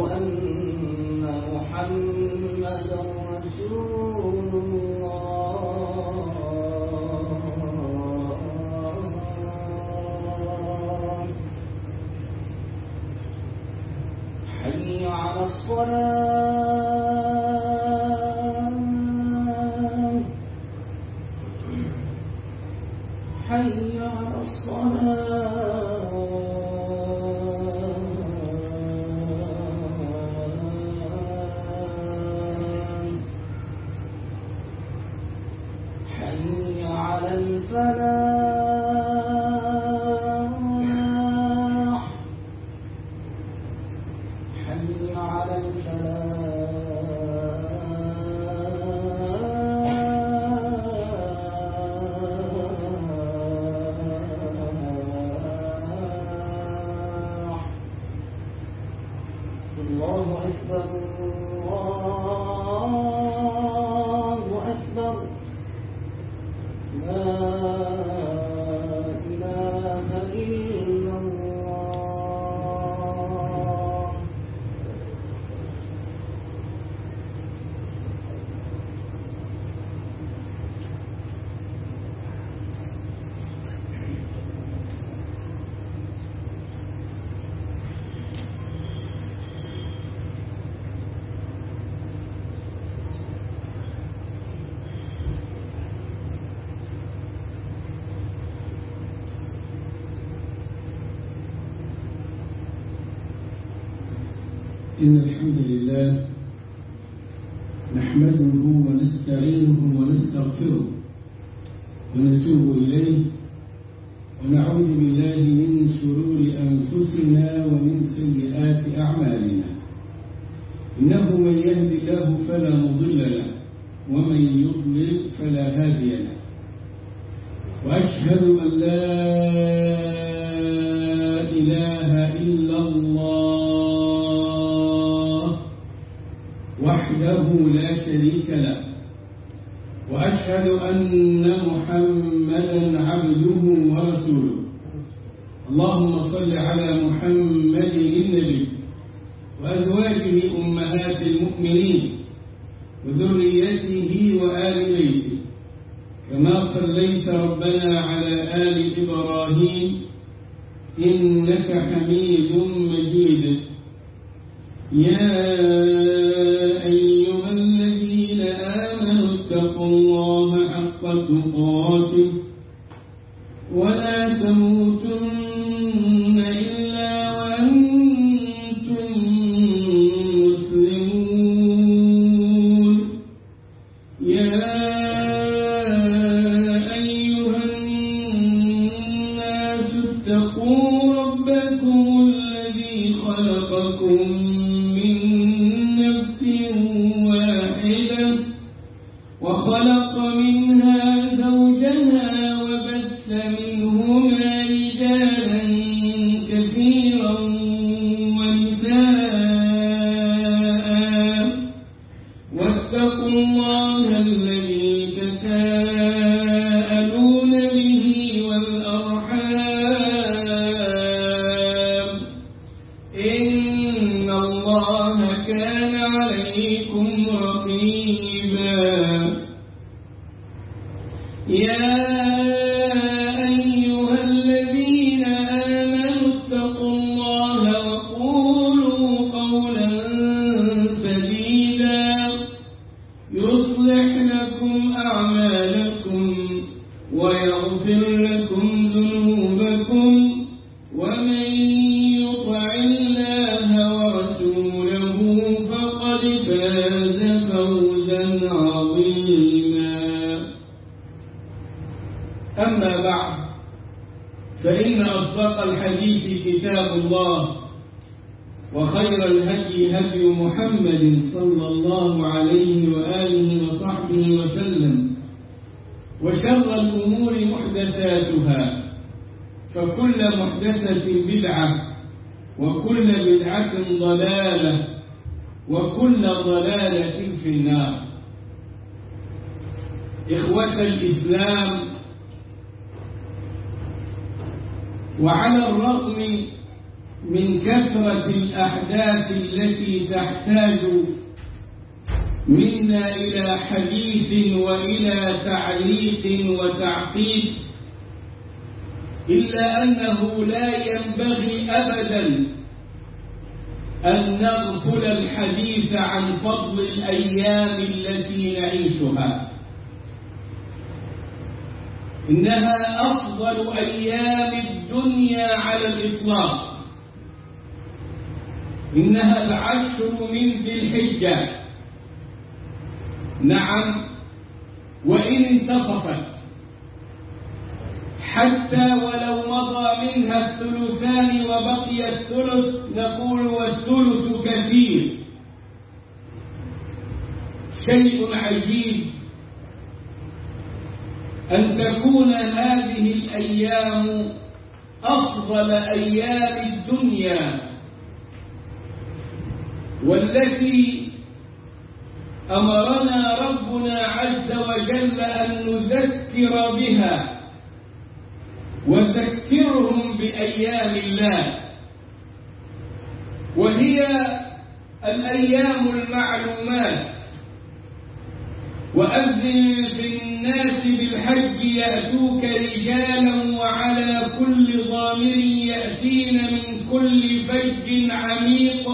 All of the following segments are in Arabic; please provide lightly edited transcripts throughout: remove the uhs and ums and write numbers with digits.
أن محمدا رسول الله حي على الصلاة حي على الصلاة حي على الفلاح حي على الفلاح الله أكبر الله أكبر لا إله إلا الله إن الحمد لله نحمده ونستعينه ونستغفره ونتوب إليه ونعوذ بالله من شرور أنفسنا ومن سيئات أعمالنا إنه من يهد الله فلا مضل له ومن يضلل فلا هادي له وأشهد أن لا إله إلا الله وحده لا شريك له وأشهد أن محمدا عبده ورسوله اللهم صل على محمد النبي وأزواجه أمهات المؤمنين وذريته وآل بيته كما صليت ربنا على آل إبراهيم إنك حميد مجيد يا أيها الذين آمنوا اتقوا الله حق تقاته ولا تموتن إلا وأنتم مسلمون يا أيها الناس اتقوا ربكم الذي خلقكم من نفس واحدة وخلق منها زوجها وبث منهما رجالا كثيرا ونساء واتقوا الله الذي تساءلون به والأرحام إن الله كان عليكم رقيبا يا أيها الذين آمنوا اتقوا الله وقولوا قولا سديدا يصلح لكم أعمالكم ويغفر لكم ذنوبكم ومن يطع الله ورسوله فقد فاز فوزا عظيما أما بعد فإن أصدق الحديث كتاب الله وخير الهدي هدي محمد صلى الله عليه وآله وصحبه وسلم وشر الأمور محدثاتها فكل محدثة بدعة وكل بدعة ضلالة وكل ضلالة في النار. إخوة الإسلام، وعلى الرغم من كثرة الأحداث التي تحتاج منا إلى حديث وإلى تعليق وتعقيب، إلا أنه لا ينبغي أبدا أن نغفل الحديث عن فضل الأيام التي نعيشها. إنها أفضل أيام الدنيا على الإطلاق، إنها العشر من ذي الحجة. نعم، وإن انتصفت حتى ولو مضى منها الثلثان وبقي الثلث، نقول والثلث كثير. شيء عجيب أن تكون هذه الأيام أفضل أيام الدنيا، والتي أمرنا ربنا عز وجل أن نذكر بها، وذكرهم بأيام الله، وهي الأيام المعلومات. وأذن في الناس بالحج يأتوك رجالا وعلى كل ضامر يأتين من كل فج عميق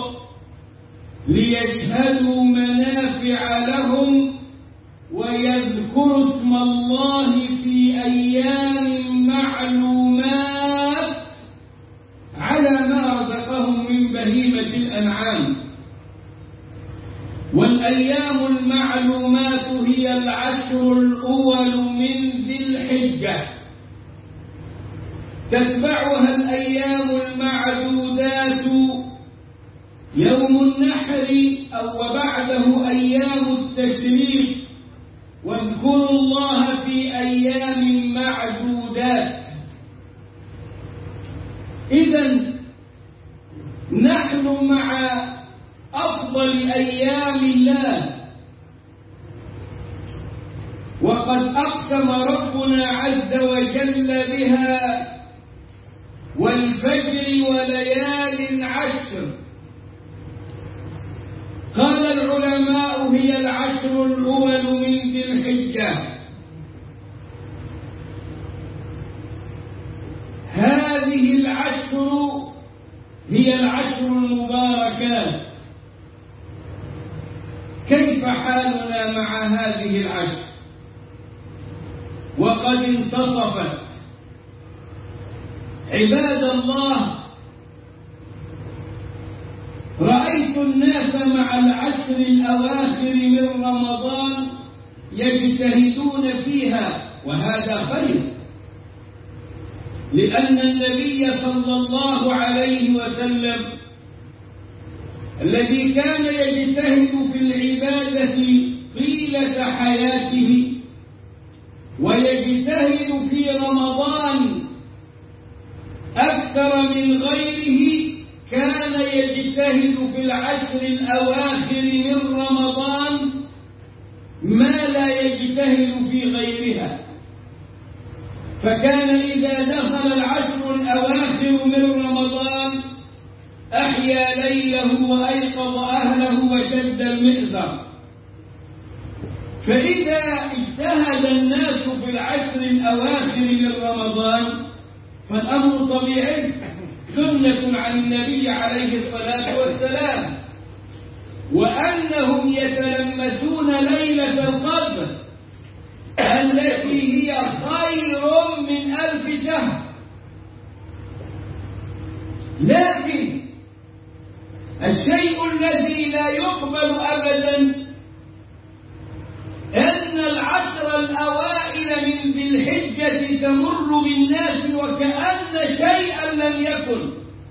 ليشهدوا منافع لهم ويذكروا اسم الله في أيام معلومات على ما رزقهم من بهيمة الأنعام. والأيام المعلومات هي العشر الأول من ذي الحجة، تتبعها الأيام المعدودات يوم النحر وبعده أيام التشريق، واذكروا الله في أيام معدودات. إذن نحن مع أفضل أيام الله، وقد أقسم ربنا عز وجل بها: والفجر وليال عشر. قال العلماء: هي العشر الأول من ذي الحجة. هذه العشر هي العشر المباركات. كيف حالنا مع هذه العشر وقد انتصفت؟ عباد الله، رأيت الناس مع العشر الأواخر من رمضان يجتهدون فيها، وهذا خير، لأن النبي صلى الله عليه وسلم الذي كان يجتهد في العبادة طيلة حياته ويجتهد في رمضان أكثر من غيره، كان يجتهد في العشر الأواخر من رمضان ما لا يجتهد في غيرها. فكان إذا دخل العشر الأواخر من رمضان أحيا ليله وأيقظ أهله وشد المئزر. فإذا اجتهد الناس في العشر الأواخر من رمضان فالأمر طبيعي، سنة عن النبي عليه الصلاة والسلام، وأنهم يتلمسون ليلة القدر التي هي خير من 1000 شهر. لكن الشيء الذي لا يقبل أبدا أن العشر الأوائل من ذي الحجة تمر بالناس وكأن شيئا لم يكن.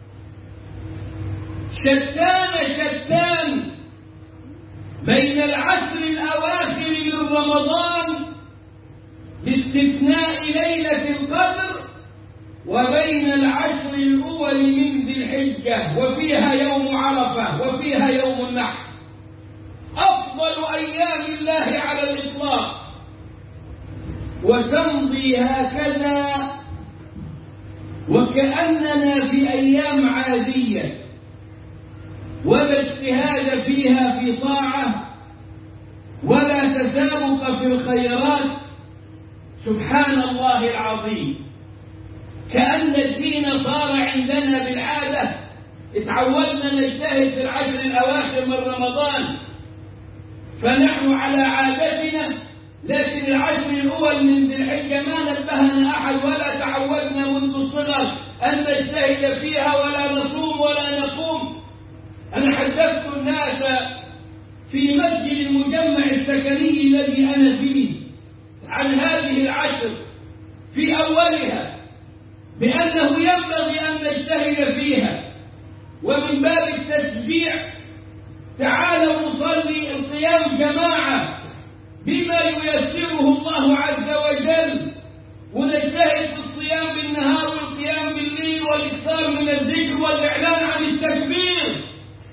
شتان بين العشر الأواخر من رمضان باستثناء ليلة القدر وبين العشر الأول من ذي الحجة، وفيها يوم عرفة وفيها يوم النحر، أفضل أيام الله على الإطلاق. وتمضي هكذا وكأننا في أيام عادية ولا اجتهاد فيها في طاعة ولا تسابق في الخيرات. سبحان الله العظيم، كأن الدين صار عندنا بالعادة. اتعودنا نجتهد في العشر الأواخر من رمضان فنحن على عادتنا، لكن العشر الأول من ذي الحجة ما نبهنا أحد ولا تعودنا منذ الصغر أن نجتهد فيها ولا نصوم ولا نقوم. أنا حدثت الناس في مسجد المجمع السكني الذي أنا فيه عن هذه العشر في أولها بأنه ينبغي أن نجتهد فيها، ومن باب التشجيع تعالوا نصلي القيام جماعة بما ييسره الله عز وجل، ونجتهد في الصيام بالنهار والقيام بالليل والإكثار من الذكر والإعلان عن التكبير.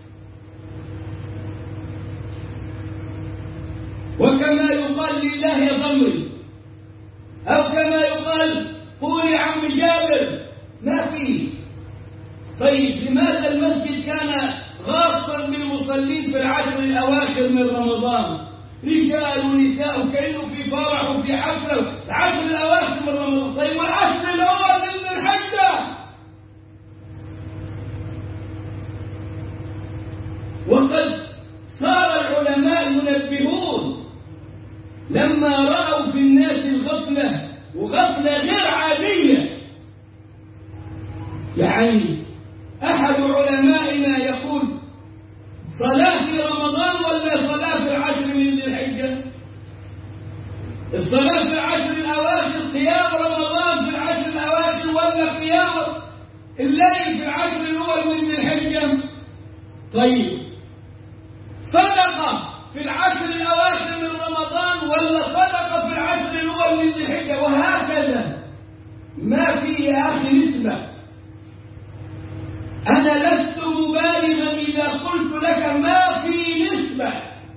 وكما يقال لله يا ضمري، أو كما يقال قول يا عم جابر، ما فيه. طيب لماذا المسجد كان غاصا بالمصلين في العشر الأواخر من رمضان؟ رجال ونساء كأنه في فرح وفي حفلة. العشر الأواخر من رمضان، طيب والعشر الأول من الحجة؟ وقد صار العلماء ينبهون لما رأوا في الناس الغفلة، وغفلة غير عادية. يعني أحد علمائنا يقول صلاة في رمضان ولا صلاة في العشر من ذي الحجة؟ الصلاة في العشر الأواخر قيام رمضان في العشر الأواخر ولا قيام الليل في العشر الأول من ذي الحجة؟ طيب صدقة في العشر الأواخر من رمضان ولا صدقة في العشر الأول من ذي الحجة؟ وهكذا ما في يا أخي نسبة. أنا لست مبالغا إذا قلت لك ما في نسبة.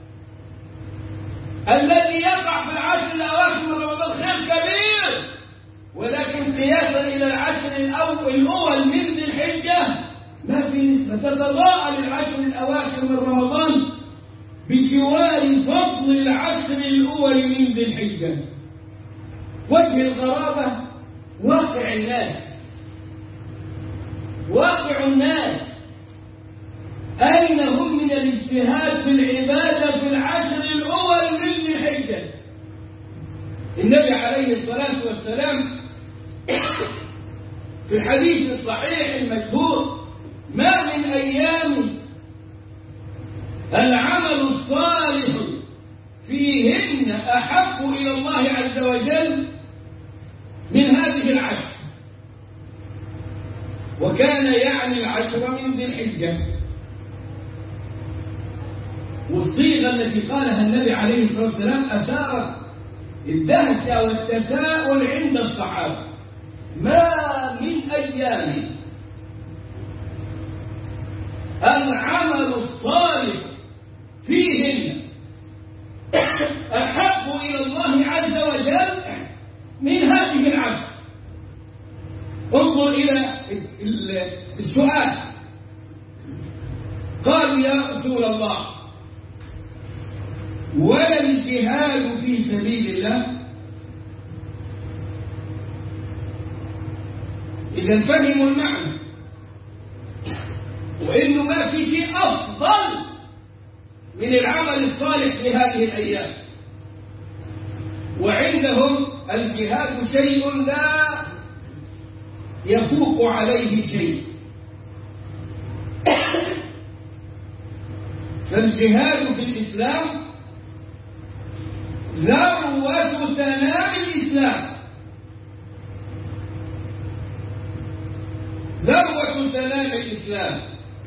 الذي يقع في العشر الأواخر من رمضان خير كبير، ولكن قياسا إلى العشر الأول من ذي الحجة ما في نسبة. تتضاءل العشر الأواخر من رمضان بجوار فضل العشر الأول من ذي الحجة. وجه الغرابة واقع الناس، واقع الناس أين هم من الاجتهاد في العبادة في العشر الأول من ذي الحجة؟ النبي عليه الصلاة والسلام في الحديث الصحيح المشهور: ما من أيام العمل الصالح فيهن أحب إلى الله عز وجل من هذه العشر. وكان يعني العشر من ذي الحجة. والصيغة التي قالها النبي عليه الصلاة والسلام أثارت الدهشة والتساؤل عند الصحابة: ما من أيام العمل الصالح فيهن أحب إلى الله عز وجل من هذه العشر. انظر إلى السؤال. قالوا يا رسول الله ولا الجهاد في سبيل الله؟ إذا فهموا المعنى، وإنه ما في شيء أفضل من العمل الصالح في هذه الأيام. وعندهم الجهاد شيء لا يفوق عليه شيء. فالجهاد في الإسلام ذروة سنام الإسلام، ذروة سنام الإسلام.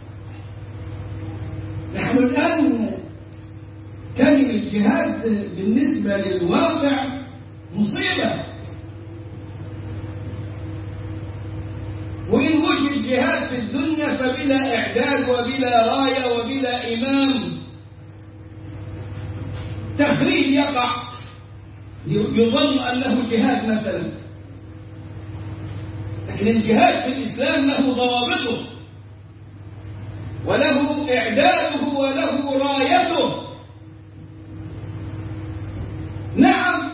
نحن الآن كلمة جهاد بالنسبة للواقع مصيبة. وإن وجد جهاد في الدنيا فبلا إعداد وبلا راية وبلا إمام. تخريج يقع يظن أنه جهاد مثلا. لكن الجهاد في الإسلام له ضوابطه وله إعداده وله رايته. نعم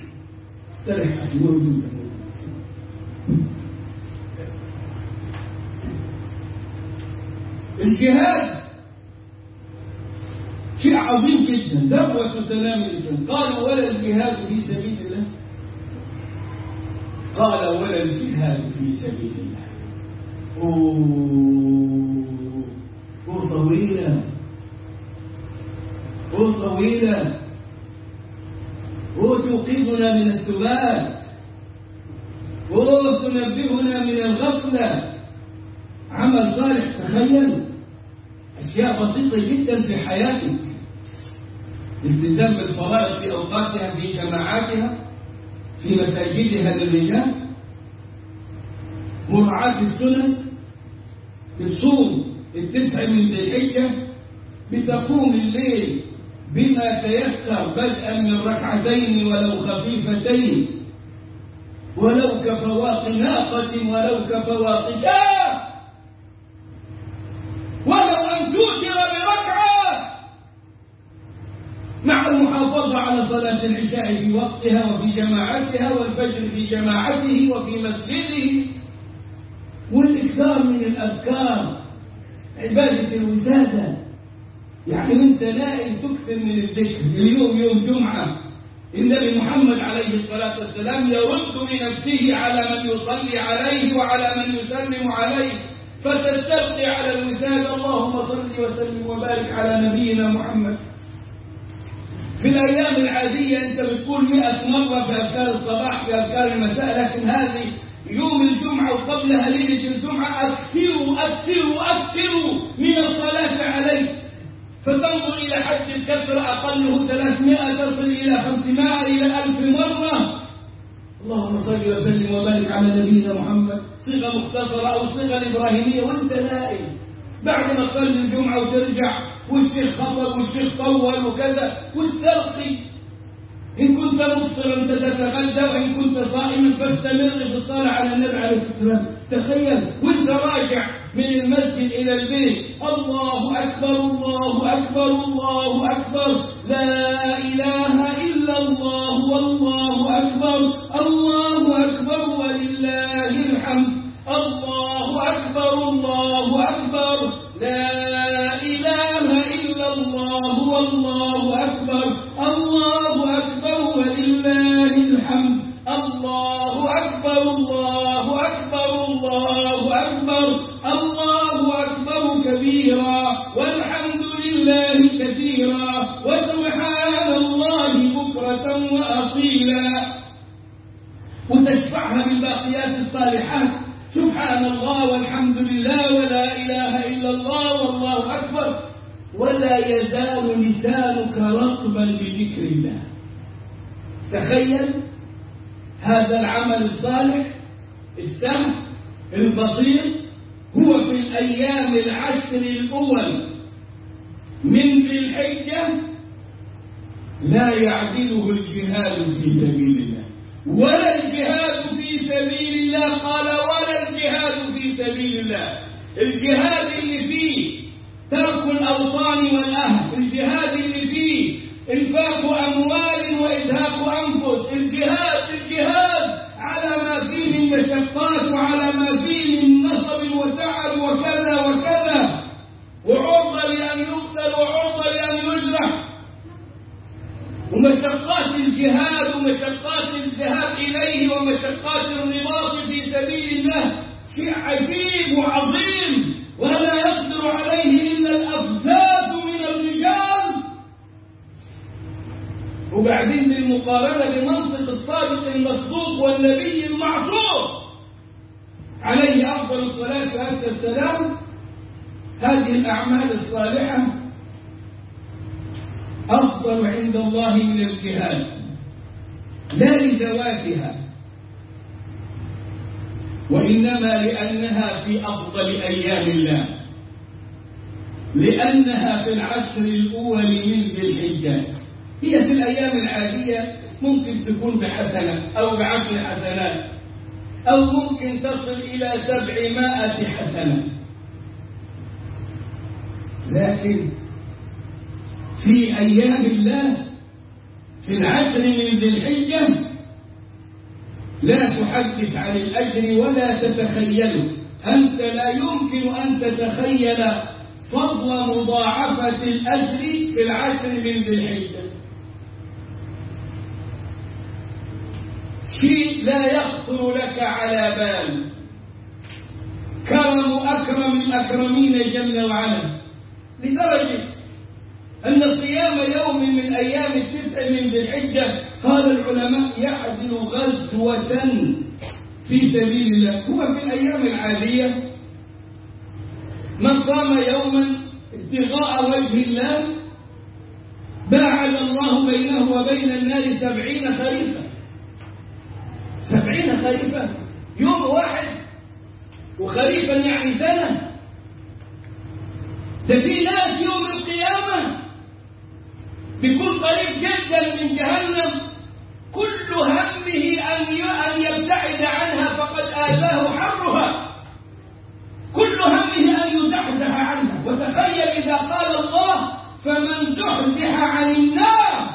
الجهاد شيء عظيم جدا، ذروة سلام الإسلام. قالوا ولا الجهاد في سبيل الله؟ قال ولا الجهاد في سبيل الله. طويلة طويلة توقظنا من السبات تنبهنا من الغفلة. عمل صالح، تخيل أشياء بسيطة جدا في حياتك: التزام بالفرائض في أوقاتها، في جماعاتها، في مساجدها للرجال، مراعاة السنن، بتصوم 9 من ذي الحجة، بتقوم الليل بما تيسر بدءا من 2 ولو خفيفتين، ولو كفواق ناقة ولو كفواق شاة، ولو أن توتر بركعة، مع المحافظة على صلاة العشاء في وقتها وفي جماعتها، والفجر في جماعته وفي مسجده، والإكثار من الأذكار، عبادة الوسادة. يعني وانت نائم تكثر من الذكر. اليوم يوم جمعة، النبي محمد عليه الصلاة والسلام يرد بنفسه على من يصلي عليه وعلى من يسلم عليه، فتستلقي على الوسادة: اللهم صل وسلم وبارك على نبينا محمد. في الأيام العادية أنت بتقول 100 مرة في أذكار الصباح، في أذكار المساء، لكن هذه يوم الجمعة وقبلها ليلة الجمعة أكثروا من الصلاة عليه. فتنظر إلى حد الكثرة، أقله 300 تصل إلى 500 إلى 1000 مرة. اللهم صل وسلم وبارك على نبينا محمد، صيغة مختصرة أو صيغة إبراهيمية وأنت نائم بعد ما تصلي الجمعة وترجع، والشيخ خطب والشيخ طول وكذا، واسترقي. إن كنت مفطرا تتغدى، وإن كنت صائما فاستمر في الصلاة على النبي عليه الصلاة والسلام. تخيل وانت راجع من المسجد إلى البيت: الله أكبر الله أكبر الله أكبر، لا إله إلا الله والله أكبر، الله أكبر ولله الحمد، الله أكبر الله أكبر، لا إله إلا الله والله أكبر، الله أكبر ولله الحمد، الله أكبر الله أكبر الله أكبر، الله أكبر كبيرا والحمد لله كثيرا وسبحان الله بكرة وأصيلا. وتشفعها بالباقيات الصالحات: سبحان الله والحمد لله ولا إله إلا الله والله أكبر، ولا يزال لسانك رطبا بذكر الله. تخيل هذا العمل الصالح السهل البسيط هو في الأيام 10 الأول من ذي الحجة، لا يعدله الجهاد في سبيل الله، ولا الجهاد في سبيل الله. قال ولا الجهاد في سبيل الله. الجهاد اللي فيه ترك الأوطان والأهل، الجهاد اللي فيه إنفاق أموال وإزهاق أنفس، الجهاد على ما فيه من مشقات وعلى ما فيه من نصب وتعب وكذا وكذا، وعرضة لأن يقتل وعرضة لأن يجرح، ومشقات الجهاد ومشقات الذهاب إليه ومشقات الرباط في سبيل الله شيء عجيب وعظيم، ولا يقدر عليه إلا الأفذاذ من الرجال. وبعدين بالمقارنة بمنطق الصادق المصدوق والنبي المعصوم عليه أفضل الصلاة والسلام، هذه الأعمال الصالحة أفضل عند الله من الجهاد، لا لذواتها، وإنما لأنها في أفضل أيام الله، لأنها في 10 الأول من ذي الحجة. هي في الأيام العادية ممكن تكون ب1 حسنة أو ب10 حسنات، أو ممكن تصل إلى 700 حسنة. لكن في أيام الله في العشر من ذي الحجة لا تحدث عن الأجر ولا تتخيله. أنت لا يمكن أن تتخيل فضل مضاعفة الأجر في العشر من ذي الحجة. شيء لا يخطر لك على بال. كرم أكرم الأكرمين جل وعلا، لدرجة أن صيام يوم من أيام 9 من ذي الحجة قال العلماء يعدل غزوة في سبيل الله. هو في الأيام العادية من صام يوما ابتغاء وجه الله باعد الله بينه وبين النار 70 خريفا. 70 خريفا، يوم واحد، وخريفا يعني سنة. ده في ناس يوم القيامة بيكون قريب جدا من جهنم، كل همه أن يبتعد عنها فقد آذاه حرها، كل همه أن يزحزح عنها. وتخيل إذا قال الله فمن زحزح عن النار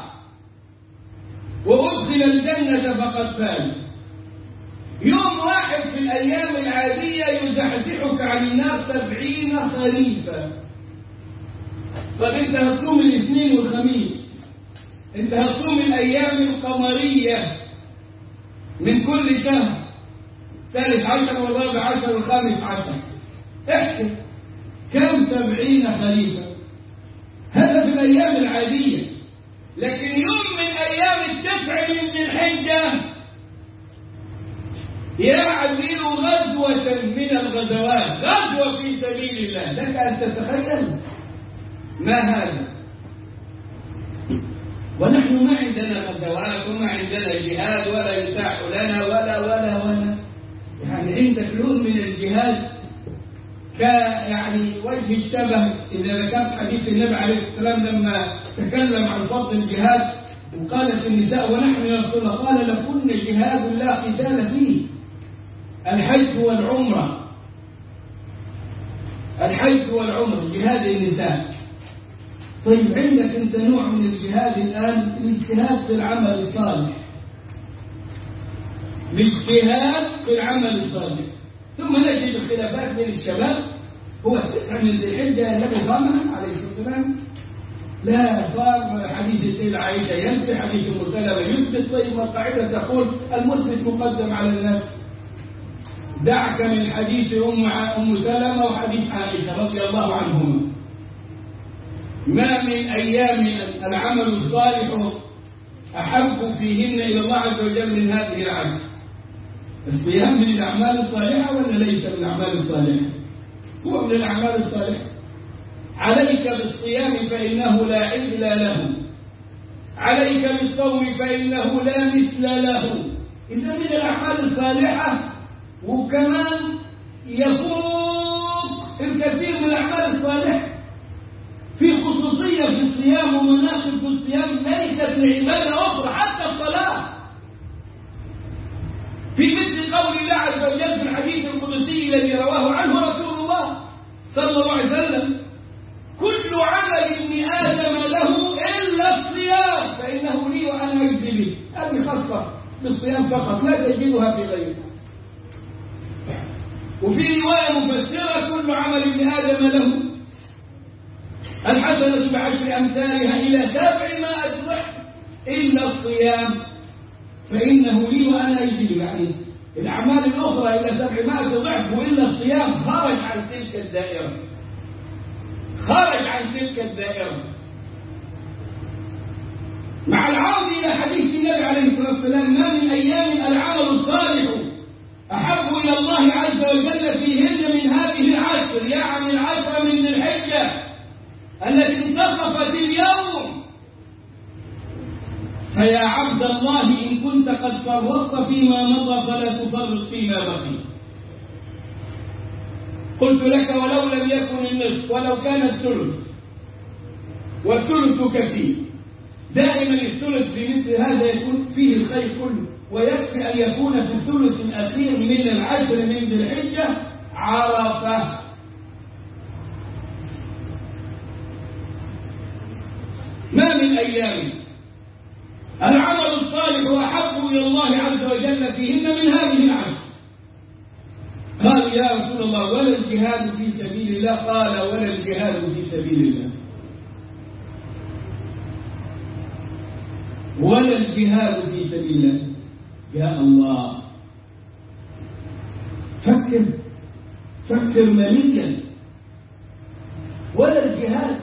وأدخل الجنة فقد فاز. يوم واحد في الأيام العادية يزحزحك عن النار 70 خريفا. طب أنت هتصوم الاثنين والخميس، أنت هتصوم الأيام القمرية من كل شهر، 13 و14 و15، احكي كم 70 خريفا. هذا في الأيام العادية. لكن يوم من أيام 9 من ذي الحجة يعدل غزوة من الغزوات، غزوة في سبيل الله. لك أن تتخيل ما هذا. ونحن ما عندنا غزوات وما عندنا جهاد ولا يتاح لنا ولا يعني عندك لون من الجهاد يعني وجه الشبه. إذا ذكرت حديث النبي عليه السلام لما تكلم عن فضل الجهاد وقالت النساء ونحن يا رسول الله، قال لكن جهاد لا قتال فيه، الحج والعمرة، الحج والعمرة، جهاد النساء. طيب عندك انت نوع من الجهاد الآن، الاجتهاد في العمل الصالح، الاجتهاد في العمل الصالح. ثم نجد الخلافات بين الشباب. هو 9 من ذي الحجة النبي صامها عليه الصلاة والسلام؟ لا، صار حديث السيدة عائشة ينفي، حديث أم سلمة يثبت. طيب والقاعدة تقول المثبت مقدم على النفي. دعك من حديث أم سلمة وحديث عائشة رضي الله عنهما. ما من أيام العمل الصالح أحب فيهن إلى الله عز وجل من هذه العشر. الصيام من الأعمال الصالحة ولا ليس من الأعمال الصالحة؟ هو من الأعمال الصالحة. عليك بالصيام فإنه لا عدل له، عليك بالصوم فإنه لا مثل له. إذا من الأعمال الصالحة، وكمان يفوق الكثير من الأعمال الصالحة. في خصوصية في الصيام ومناقب في الصيام ليست لعبادة أخرى، حتى الصلاة. في مثل قول الله عز وجل في الحديث القدسي الذي رواه عنه رسول الله صلى الله عليه وسلم: كل عمل ابن آدم له إلا الصيام فإنه لي وأنا أجزي به. هذه خاصة بالصيام فقط، لا تجدها في غيره. وفي رواية مفسرة: كل عمل ابن آدم له الحسنة بعشر أمثالها إلى 700 ضعف إلا الصيام فإنه لي وأنا أجزي. يعني الأعمال الأخرى إلى 700 ضعف وإلا الصيام خرج عن تلك الدائرة، خرج عن تلك الدائرة. مع العودة إلى حديث النبي عليه الصلاة والسلام: ما من أيام العمل الصالح أحب إلى الله عز وجل فيهن من هذه العشر، يعني العشر من ذي الحجة التي انتصفت اليوم. فيا عبد الله إن كنت قد فرطت فيما مضى فلا تفرط فيما بقي. قلت لك ولو لم يكن النصف، ولو كان الثلث، والثلث كثير. دائما الثلث في مثل هذا يكون فيه الخير كله. ويكفي أن يكون في الثلث الأخير من العشر من ذي الحجة عرفة. ما من أيام العمل الصالح أحب إلى الله عز وجل فيهن من هذه العشر. قالوا يا رسول الله ولا الجهاد في سبيل الله؟ قال ولا الجهاد في سبيل الله، ولا الجهاد في سبيل الله. يا الله، فكر مليا. ولا الجهاد،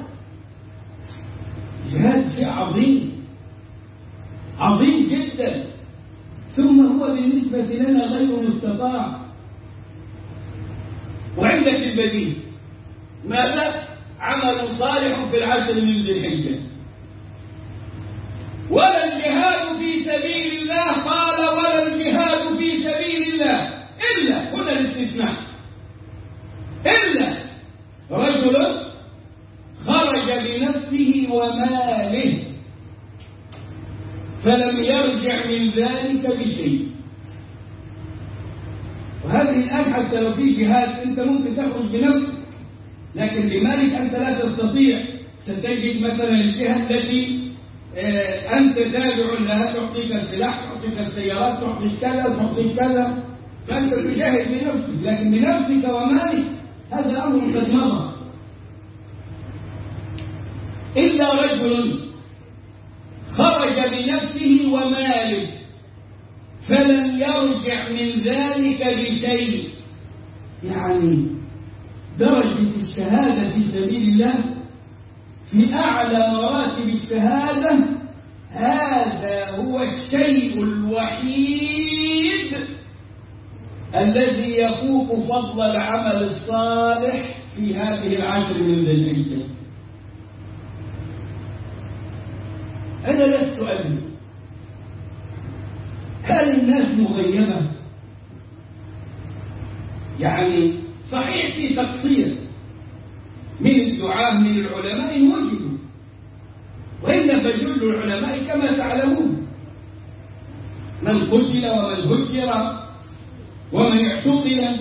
جهاد شيء عظيم جدا، ثم هو بالنسبة لنا غير مستطاع. وعندك البديل، ماذا؟ عمل صالح في العشر من ذي الحجة. ولا الجهاد في سبيل الله، قال ولا الجهاد في سبيل الله إلا، هنا الاستثناء، إلا رجل خرج بنفسه وماله فلم يرجع من ذلك بشيء. وهذه الآن حتى لو في جهاد أنت ممكن تخرج بنفسك، لكن بمالك أنت لا تستطيع. ستجد مثلا الجهة التي أنت تابع لها تعطيك السلاح، تعطيك السيارات، تعطيك كذا، تعطيك كذا، فأنت تجاهد بنفسك، لكن بنفسك ومالك هذا أمر قد مضى. إلا رجل خرج بنفسه وماله فلم يرجع من ذلك بشيء. يعني درجة الشهادة في سبيل الله في أعلى مراتب الشهادة، هذا هو الشيء الوحيد الذي يفوق فضل العمل الصالح في هذه العشر من ذي الحجة. أنا لست أدري هل الناس مغيبة؟ يعني صحيح في تقصير من الدعاة من العلماء إن وجدوا، وإلا فجل العلماء كما تعلمون من قتل ومن هجر ومن اعتقل،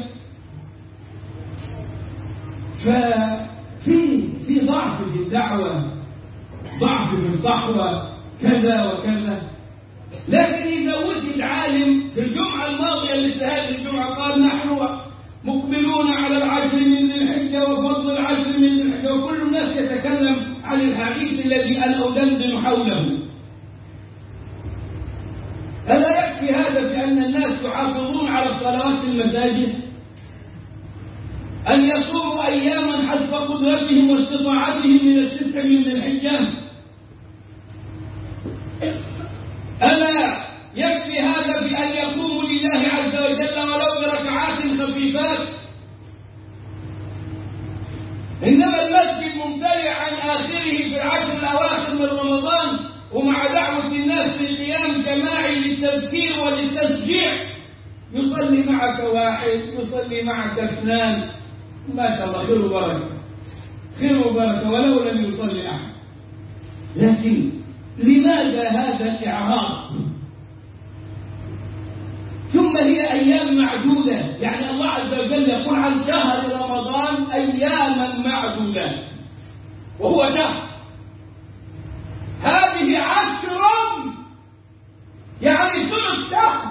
ففي ضعف في الدعوة، ضعف في الصحوة، كذا وكذا. لكن إذا وجد عالم في الجمعة الماضية مثل هذه الجمعة قال نحن مقبلون على العشر من ذي الحجة وفضل العشر من ذي الحجة، وكل الناس يتكلم عن الحديث الذي أنا أدندن حوله، ألا يكفي هذا في أن الناس يحافظون على الصلوات في المساجد؟ أن يصوموا أياما حسب قدرتهم واستطاعتهم من الستة من ذي الحجة؟ ألا يكفي هذا في أن يقوموا لله عز وجل ولو بركعات خفيفات؟ إنما المسجد ممتلئ عن آخره في العشر الأواخر من رمضان، ومع دعوة الناس للقيام جماعي للتذكير وللتشجيع يصلي معك واحد، يصلي معك اثنان، ما شاء الله خير وبركة، خير وبركة ولو لم يصلي أحد. لكن لماذا هذا الإعراض؟ ثم هي أيام معدودة، يعني الله عز وجل يقول عن شهر رمضان أياما معدودة وهو شهر، هذه 10 يعني ثلث شهر،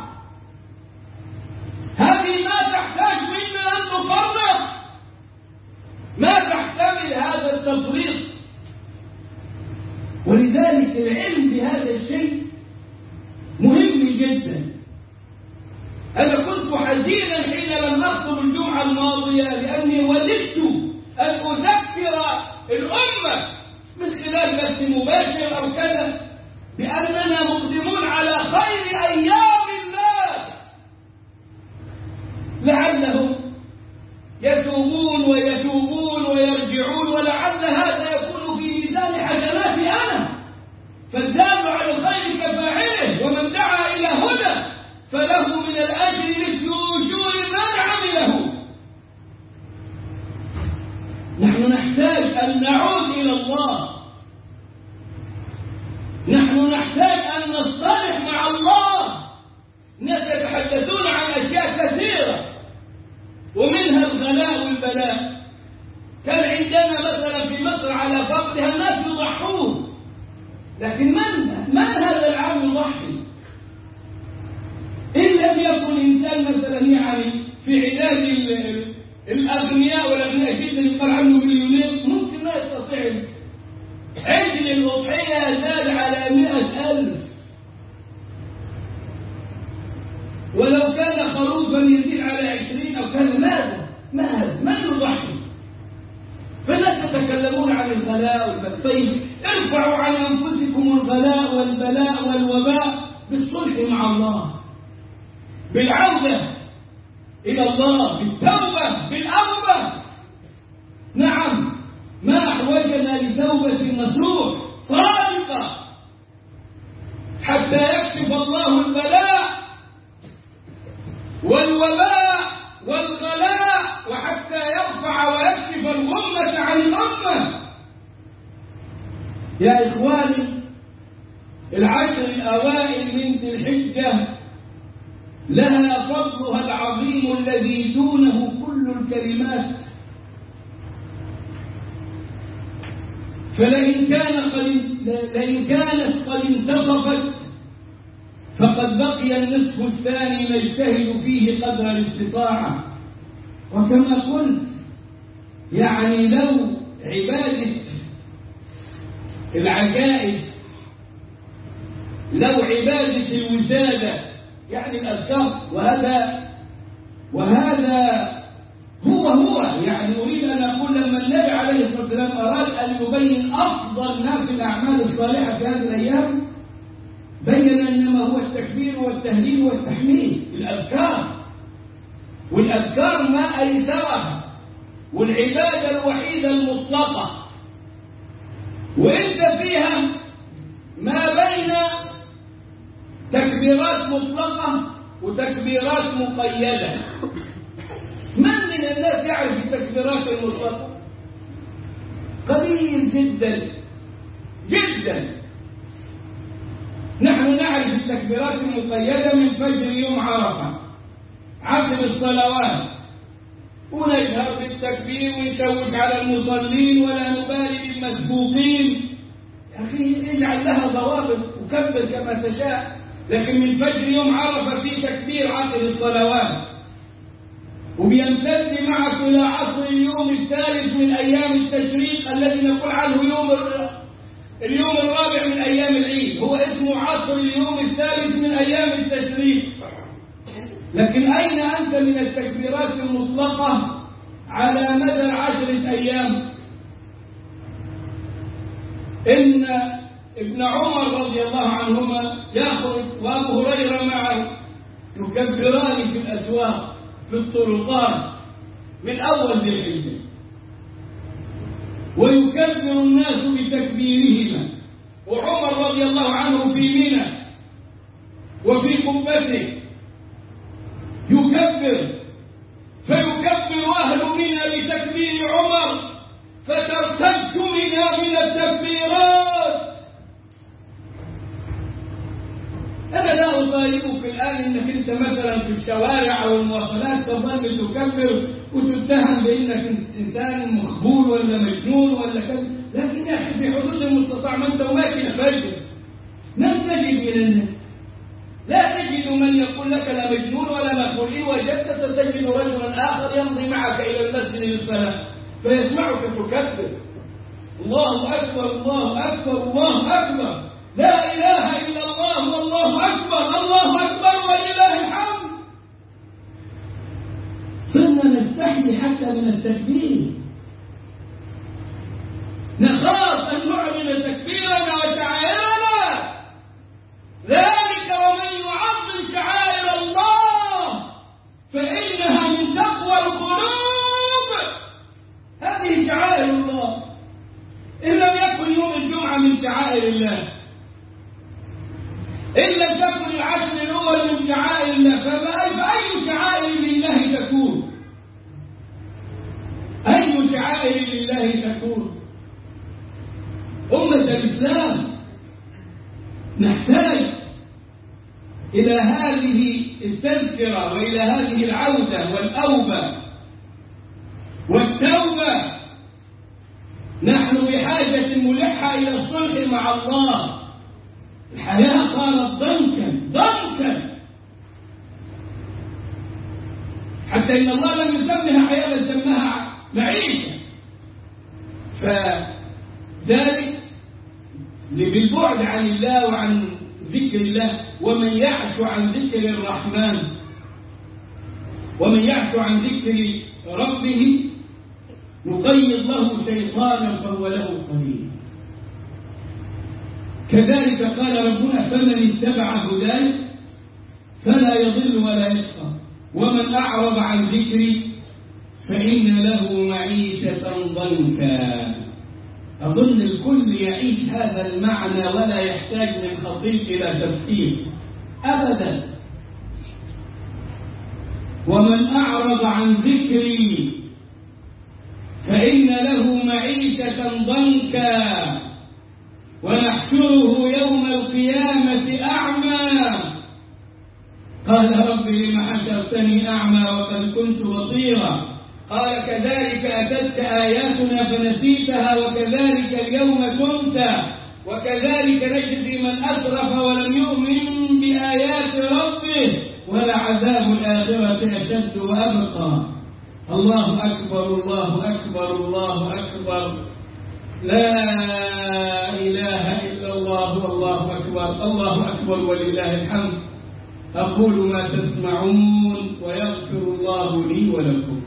هذه ما تحتاج منا أن نفرط، ما تحتمل هذا التفريط. ولذلك العلم بهذا الشيء مهم جدا. أنا كنت حزينا حين لم أخطب الجمعة الماضية لأني وددت أن أذكر الأمة من خلال بث مباشر أو كذا بأننا مقدمون على خير أيام الله، لعلهم يتوبون ويرجعون، ولعل هذا يكون في ميزان حسناتي أنا، فالدال على الخير كفاعله، ومن دعا إلى هدى فله من الأجر مثل أجور من عمله. نحن نحتاج أن نعود إلى الله، نحن نحتاج أن نصطلح مع الله، على فقدها الناس يضحون، لكن من هذا العام يضحي؟ إن لم يكن إنسان مثلا يعني في علاج الأغنياء والأغنياء جدا يقال عنه مليونير، ممكن لا يستطيع. عجل الأضحية زاد على 100,000، ولو كان خروفا يزيد على 20 أو كان ماذا؟ من يضحي؟ فلا تتكلمون عن الغلاء والبلاء. طيب ارفعوا عن أنفسكم الغلاء والبلاء والوباء بالصلح مع الله، بالعودة إلى الله، بالتوبة، بالأوبة. نعم، ما أحوجنا لتوبة نصوح صادقة حتى يكشف الله البلاء والوباء والغلاء، وحتى يرفع ويكشف الغمة عن الأمة. يا إخواني، العشر الأوائل من ذي الحجة لها فضلها العظيم الذي دونه كل الكلمات. فلئن كانت قد انتصفت فقد بقي النصف الثاني نجتهد فيه قدر الاستطاعة. وكما قلت يعني لو عبادة العجائز، لو عبادة الوسادة يعني الأذكار، وهذا هو يعني أريد أن أقول لما النبي عليه الصلاة والسلام أراد أن يبين أفضل ما في الأعمال الصالحة في هذه الأيام، بين إنما هو التكبير والتهليل والتحميد، الأذكار. والأذكار ما أيسرها، والعبادة الوحيدة المطلقة، وإنت فيها ما بين تكبيرات مطلقة وتكبيرات مقيدة. من الناس يعرف التكبيرات المطلقة؟ قليل جدا جدا. نحن نعرف التكبيرات المقيدة من فجر يوم عرفة، عقب الصلوات، ونجهر بالتكبير ونشوش على المصلين ولا نبالي بالمسبوقين. يا أخي اجعل لها ضوابط وكبر كما تشاء. لكن من فجر يوم عرفة في تكبير عقب الصلوات، وبيمتد معك إلى عصر اليوم الثالث من أيام التشريق الذي نقول عنه اليوم الرابع من أيام العيد، هو اسمه عصر اليوم الثالث من أيام التشريق. لكن أين أنت من التكبيرات المطلقة على مدى 10 أيام؟ إن ابن عمر رضي الله عنهما يأخذ وأبو هريرة معه يكبران في الأسواق في الطرقات من أول ذي الحجة، ويكبر الناس بتكبيرهما، وعمر رضي الله عنه في منى وفي قبته يكبر، فيكبر أهل منى بتكبير عمر، فترتد منها من التكبيرات. أنا لا أطالبك الآن إنك أنت مثلا في الشوارع أو المواصلات تظل تكبر وتتهم بأنك إنسان مخبول ولا مجنون ولا كذا، لكن يا أخي في حدود المستطاع، ما أنت وماكل الفجر لم تجد من الناس، لا تجد من يقول لك لا مجنون ولا مخبول. إن وجدت ستجد رجلا آخر يمضي معك إلى المسجد للصلاة فيسمعك تكبر الله أكبر الله أكبر الله أكبر، لا إله إلا الله والله أكبر الله أكبر ولله الحمد. صرنا نستحي حتى من التكبير، نخاف أن نعلن تكبيرنا وشعائرنا. ذلك ومن يعظم شعائر الله فإنها من تقوى القلوب. هذه شعائر الله. إن لم يكن يوم الجمعة من شعائر الله، إن لم تكن العشر الأول من شعائر الله، فأي شعائر لله تكون؟ أي شعائر لله تكون؟ أمة الإسلام نحتاج إلى هذه التذكرة وإلى هذه العودة والأوبة والتوبة. نحن بحاجة ملحة إلى الصلح مع الله. الحياة صارت ضنكا، حتى إن الله لم يسمها حياة بل سماها معيشة. فذلك بالبعد عن الله وعن ذكر الله. ومن يعش عن ذكر الرحمن، ومن يعش عن ذكر ربه نقيض له شيطانا فهو له قرين. كذلك قال ربنا: فمن اتبع هداي فلا يضل ولا يشقى ومن أعرض عن ذكري فإن له معيشة ضنكا. أظن الكل يعيش هذا المعنى ولا يحتاج من خطيب إلى تفسير أبدا. ومن أعرض عن ذكري فإن له معيشة ضنكا ونحشره يوم القيامة أعمى. قال رب لم حشرتني أعمى وقد كنت بصيرا. قال كذلك أتتك آياتنا فنسيتها وكذلك اليوم تنسى وكذلك نجزي من أسرف ولم يؤمن بآيات ربه ولعذاب الآخرة أشد وأبقى. الله أكبر الله أكبر الله أكبر، لا إله إلا الله والله أكبر، الله أكبر ولله الحمد. أقول ما تسمعون ويغفر الله لي ولكم.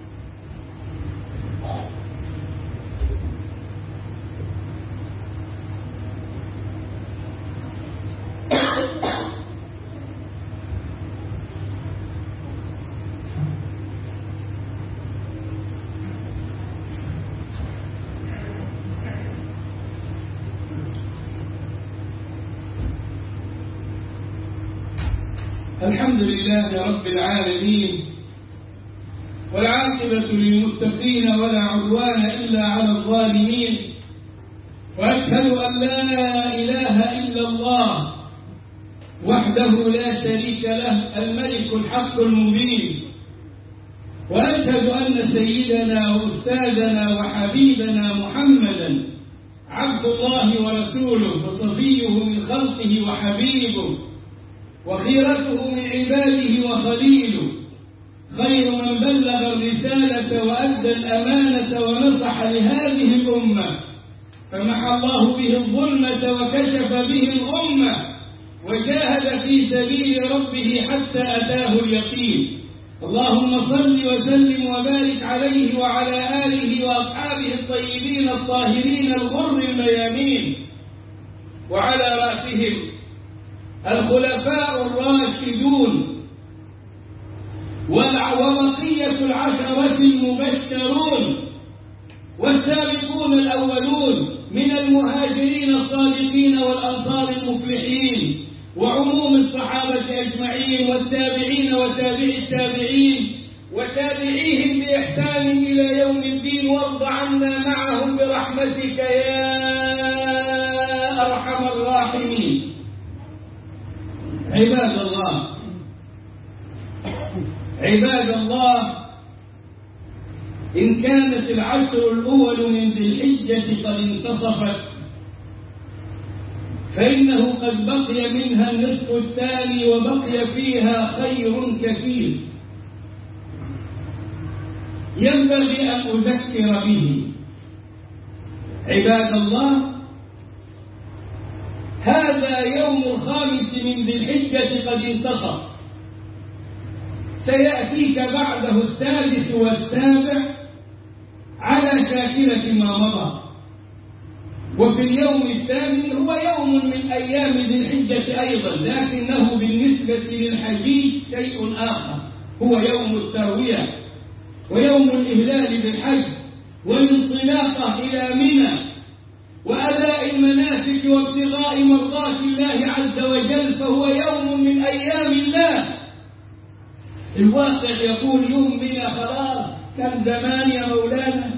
الحمد لله رب العالمين والعاقبة للمتقين ولا عدوان إلا على الظالمين، وأشهد أن لا إله إلا الله وحده لا شريك له الملك الحق المبين، وأشهد أن سيدنا وأستاذنا وحبيبنا محمدا عبد الله ورسوله وصفيه من خلقه وحبيبه وخيرته من عباده وخليله، خير من بلغ الرسالة وأدى الأمانة ونصح لهذه الأمة، فمحى الله به الظلمة وكشف به الغمة، وجاهد في سبيل ربه حتى أتاه اليقين. اللهم صل وسلم وبارك عليه وعلى آله وأصحابه الطيبين الطاهرين الغر الميامين، وعلى رأسهم الخلفاء الراشدون وبقية العشرة المبشرون والسابقون الأولون من المهاجرين الصادقين والأنصار المفلحين وعموم الصحابة أجمعين والتابعين وتابعي التابعين وتابعيهم بإحسان إلى يوم الدين، وارض عنا معهم برحمتك يا أرحم الراحمين. عباد الله، إن كانت العشر الأول من ذي الحجة قد انتصفت فإنه قد بقي منها النصف الثاني وبقي فيها خير كثير ينبغي أن أذكر به. عباد الله، هذا يوم الخامس من ذي الحجة قد انتصف، سيأتيك بعده السادس والسابع على شاكلة ما مضى، وفي اليوم الثامن هو يوم من أيام ذي الحجة أيضا، لكنه بالنسبة للحجيج شيء آخر، هو يوم التروية ويوم الإهلال بالحج والانطلاقة إلى منى وأداء المناسك وابتغاء مرضات الله عز وجل، فهو يوم من أيام الله. الواقع يقول يوم منى خلاص كان زمان يا مولانا.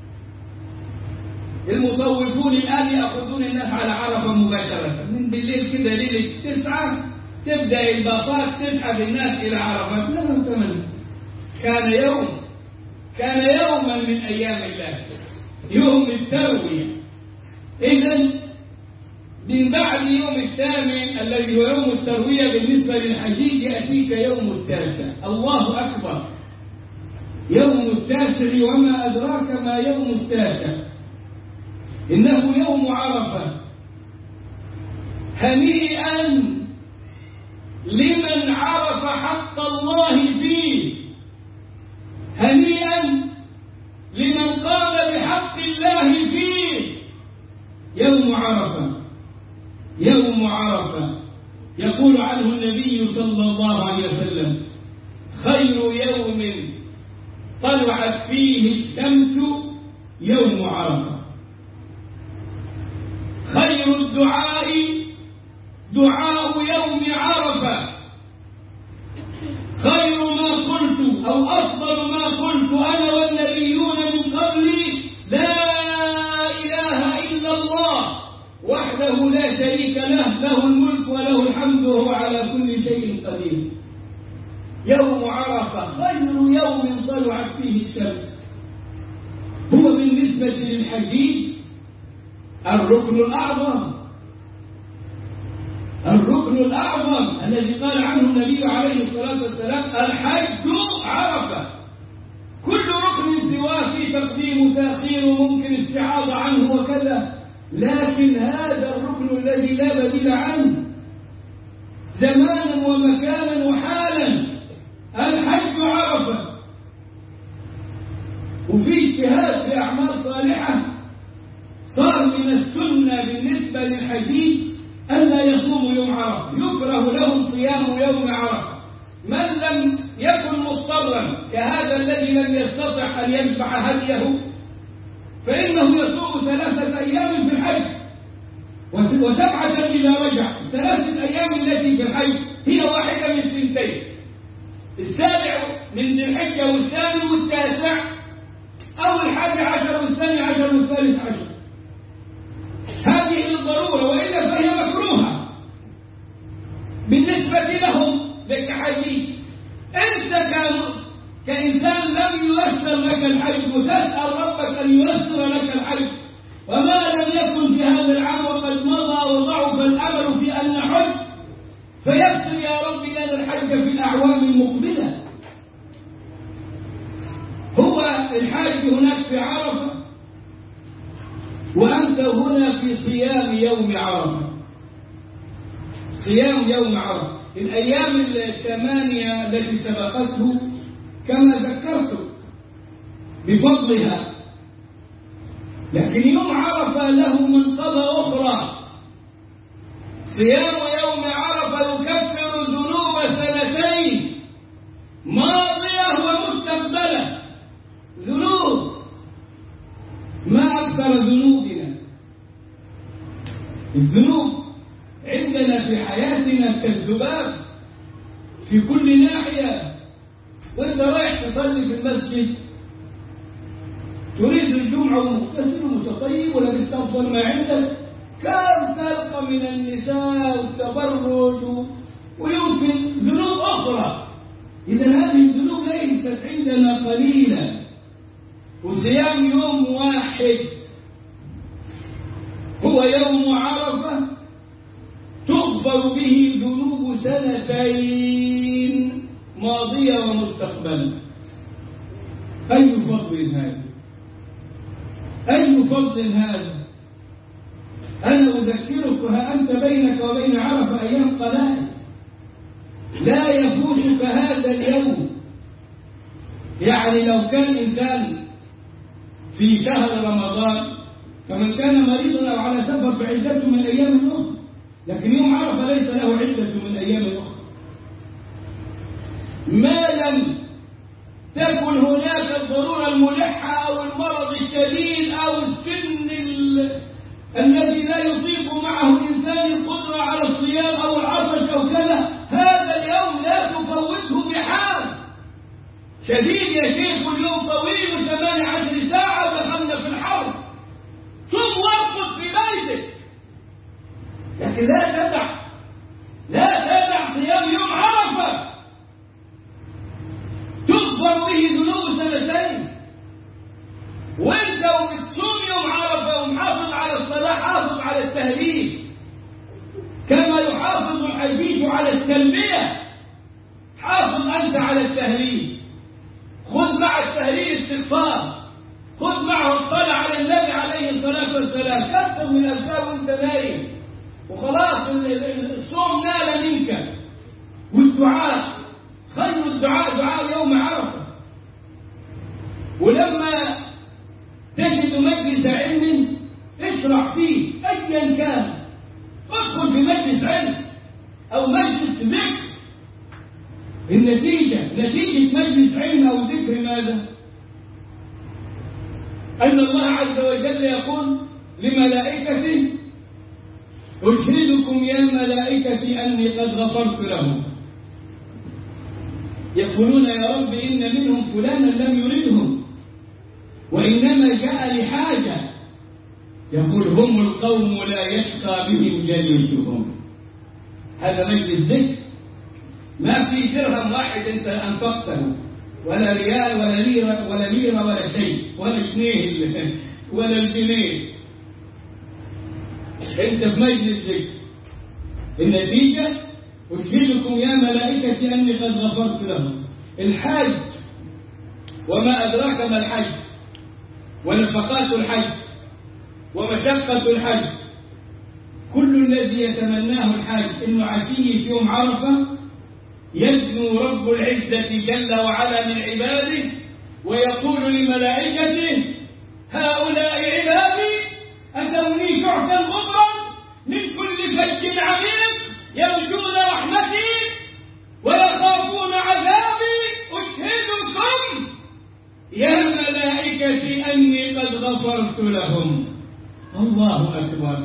المطوفون الآن يأخذون الناس على عرفة مباشرة من بالليل كده، ليلة 9 تبدأ الباصات تسحب الناس إلى عرفة. لا تمنى، كان يوما من أيام الله. يوم التروية. إذن من بعد يوم الثامن الذي هو يوم التروية بالنسبة للحجيج يأتيك يوم التاسع. الله أكبر. يوم التاسع وما أدراك ما يوم التاسع، إنه يوم عرفة. هنيئا لمن عرف حق الله فيه، هنيئا لمن قام بحق الله فيه. يوم عرفة، يوم عرفة يقول عنه النبي صلى الله عليه وسلم: خير يوم طلعت فيه الشمس يوم عرفة. خير الدعاء دعاء يوم عرفة. خير ما قلت أو أفضل ما قلت أنا والنبيون من قبلي: لا إله إلا الله وحده لا شريك له، له الملك وله الحمد وهو على كل شيء قدير. يوم عرفة خير يوم طلعت فيه الشمس. هو بالنسبة للحجيج الركن الأعظم، الركن الأعظم الذي قال عنه النبي عليه الصلاة والسلام: الحج عرفة. كل ركن سواه في تقديم وتأخير وممكن استعاضة عنه وكذا، لكن هذا الركن الذي لا بديل عنه زمانا ومكانا وحالا، الحج عرفة. وفي اجتهاد في أعمال صالحة صار من السنة بالنسبة للحجيج ألا يصوموا يوم عرفة، يكره لهم صيام يوم عرفة. من لم يكن مضطرا كهذا الذي لم يستطع أن يذبح هديه فإنه يصوم 3 أيام في الحج و7 إذا رجع. 3 أيام التي في الحج هي واحدة من 2، السابع من ذي الحجة والثامن والتاسع، أو 11 والثاني عشر والثالث عشر. هذه الضرورة، وإلا فهي مكروهة بالنسبة لهم كحجيج. أنت كإنسان لم ييسر لك الحج وتسأل ربك أن ييسر لك الحج، وما لم يكن في هذا العام وقد مضى وضعف الأمل في أن نحج، فيسر يا رب لنا الحج في الأعوام المقبلة. هو الحاج هناك في عرفة وأنت هنا في صيام يوم عرفة. صيام يوم عرفة الأيام 8 التي سبقته كما ذكرت بفضلها، لكن يوم عرفة له منقبة أخرى. صيام يوم عرفة يكفر ذنوب 2 ماضية ومستقبلة. ذنوب ما أكثر ذنوبنا. الذنوب عندنا في حياتنا كالذباب في كل ناحية. وإنت رايح تصلي في المسجد تريد الجمعة ومغتسل ومتطيب ولبست أفضل ما عندك، كم تلقى من النساء والتبرج ويمكن ذنوب أخرى. إذا هذه الذنوب ليست عندنا قليلة. وصيام يوم واحد هو يوم عرفة تغفر به ذنوب 2 ماضية ومستقبلة. أي فضل هذا، أي فضل هذا. أنا أذكرك ها أنت بينك وبين عرفة أيام قلائل، لا يفوتك هذا اليوم. يعني لو كان إنسان في شهر رمضان فمن كان مريضا أو على سفر فعدته من أيام أخرى، لكن يوم عرفة ليس له عدة من أيام أخرى. ما لم تكن هناك الضرورة الملحة أو المرض الشديد أو السن الذي لا يطيق معه الإنسان القدرة على الصيام أو العطش أو كذا، هذا اليوم لا تفوته بحال. شديد يا شيخ، اليوم طويل 18 ساعة دخلنا في الحرب، ثم وارقد في بيتك، لكن لا تدع صيام يوم عرفة تغفر به ذنوب 2. وانت وبتصوم على التهليل كما يحافظ الحجيج على التلبية. حافظ أنت على التهليل، خذ مع التهليل استغفار، خذ معه الصلاة على النبي عليه الصلاة والسلام، كثر من الأذكار وأنت نايم وخلاص الصوم نال منك. والدعاء خير الدعاء دعاء يوم عرفة. ولما تجد مجلس علم اشرح فيه أيا كان، ادخل في مجلس علم أو مجلس ذكر. نتيجة مجلس علم أو ذكر ماذا؟ أن الله عز وجل يقول لملائكته: أشهدكم يا ملائكتي أني قد غفرت لهم. يقولون: يا رب إن منهم فلانا لم يردهم وإنما جاء لحاجة. يقول: هم القوم لا يشقى بهم جليسهم. هذا مجلس ذكر، ما في درهم واحد أنت أنفقته، ولا ريال ولا ليرة ولا شيء، ولا جنيه ولا الجنيه. أنت في مجلس ذكر. النتيجة: أشهدكم يا ملائكتي أني قد غفرت لهم. الحج وما أدراك ما الحج، ونفقات الحج ومشقة الحج. كل الذي يتمناه الحج إنه عشية في يوم عرفة يدنو رب العزة جل وعلا من عباده ويقول لملائكته: هؤلاء عبادي أتوني شعثا غبرا من كل فج عميق يرجون رحمتي ويخافون عذابي. أشهدكم يا ملائكتي أني قد غفرت لهم. الله أكبر.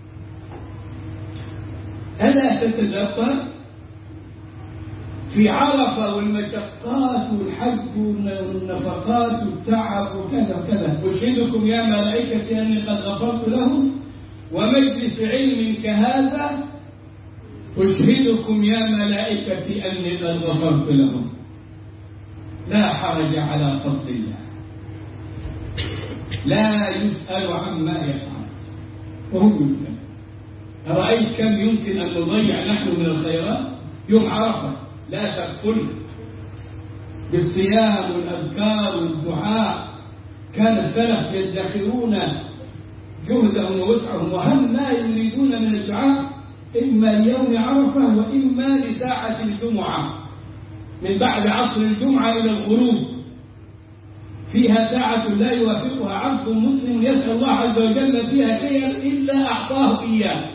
ألا تتذكر في عرفة والمشقات والحج والنفقات والتعب وكذا وكذا؟ أشهدكم يا ملائكتي أني قد غفرت لهم. ومجلس علم كهذا: أشهدكم يا ملائكتي أني قد غفرت لهم. لا حرج على فضل الله، لا يسأل عما يفعل وهو يسأل. أرأيت كم يمكن أن نضيع نحن من الخيرات يوم عرفة؟ لا تغفل بالصيام والأذكار والدعاء. كان السلف يدخرون جهدهم ووسعهم وهم ما يريدون من الدعاء إما ليوم عرفة وإما لساعة الجمعة، من بعد عصر الجمعة إلى الغروب، فيها ساعة لا يوافقها عبد مسلم يسأل الله عز وجل فيها شيئا إلا أعطاه إياه.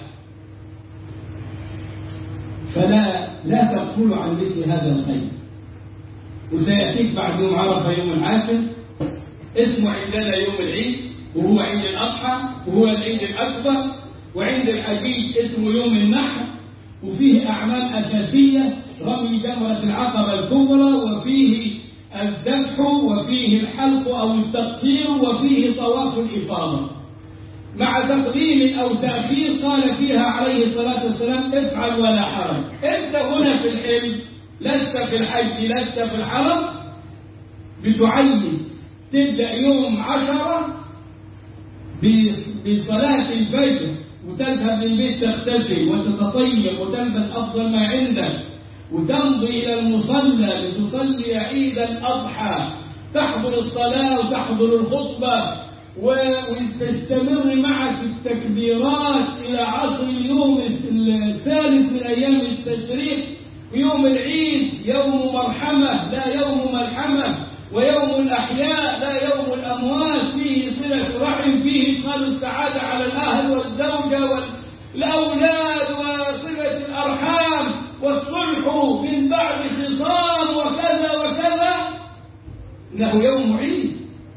لا تغفلوا عن مثل هذا الخير. وسيأتيك بعد يوم عرفة يوم العاشر، اسمه عندنا يوم العيد، وهو عيد الأضحى، وهو العيد الأكبر. وعند الحجيج اسمه يوم النحر، وفيه أعمال أساسية: رمي جمرة العقبة الكبرى، وفيه الذبح، وفيه الحلق أو التقصير، وفيه طواف الإفاضة مع تقديم أو تأخير. قال فيها عليه الصلاة والسلام: افعل ولا حرج. أنت هنا في الحج، لست في الحج، لست في الحرم، بتعين تبدأ يوم 10 بصلاة الفجر، وتذهب للبيت تغتسل وتتطيب وتلبس أفضل ما عندك، وتمضي إلى المصلى لتصلي عيد الأضحى، تحضر الصلاة وتحضر الخطبة وتستمر معك التكبيرات إلى عصر اليوم الثالث من أيام التشريق. يوم العيد يوم مرحمة لا يوم ملحمة، ويوم الأحياء لا يوم الأموات، فيه صلة رحم، فيه إدخال السعادة على الأهل والزوجة والأولاد وصلة الأرحام والصلح من بعد خصام وكذا وكذا. إنه يوم عيد،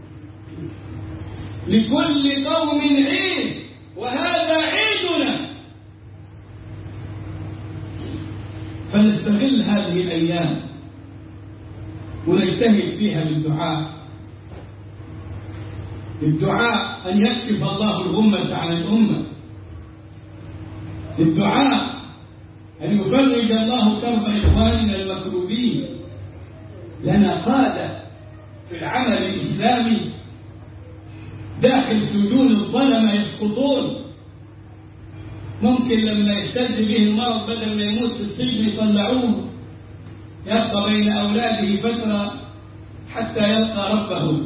لكل قوم عيد، وهذا عيدنا. فنستغل هذه الأيام ونجتهد فيها بالدعاء. الدعاء أن يكشف الله الغمة عن الأمة، الدعاء أن يفرج الله كرب إخواننا المكروبين. لنا قادة في العمل الإسلامي داخل سجون الظلمة يسقطون، ممكن لما يشتد به المرض بدل ما يموت في السجن يطلعوه يبقى بين أولاده فترة حتى يلقى ربه.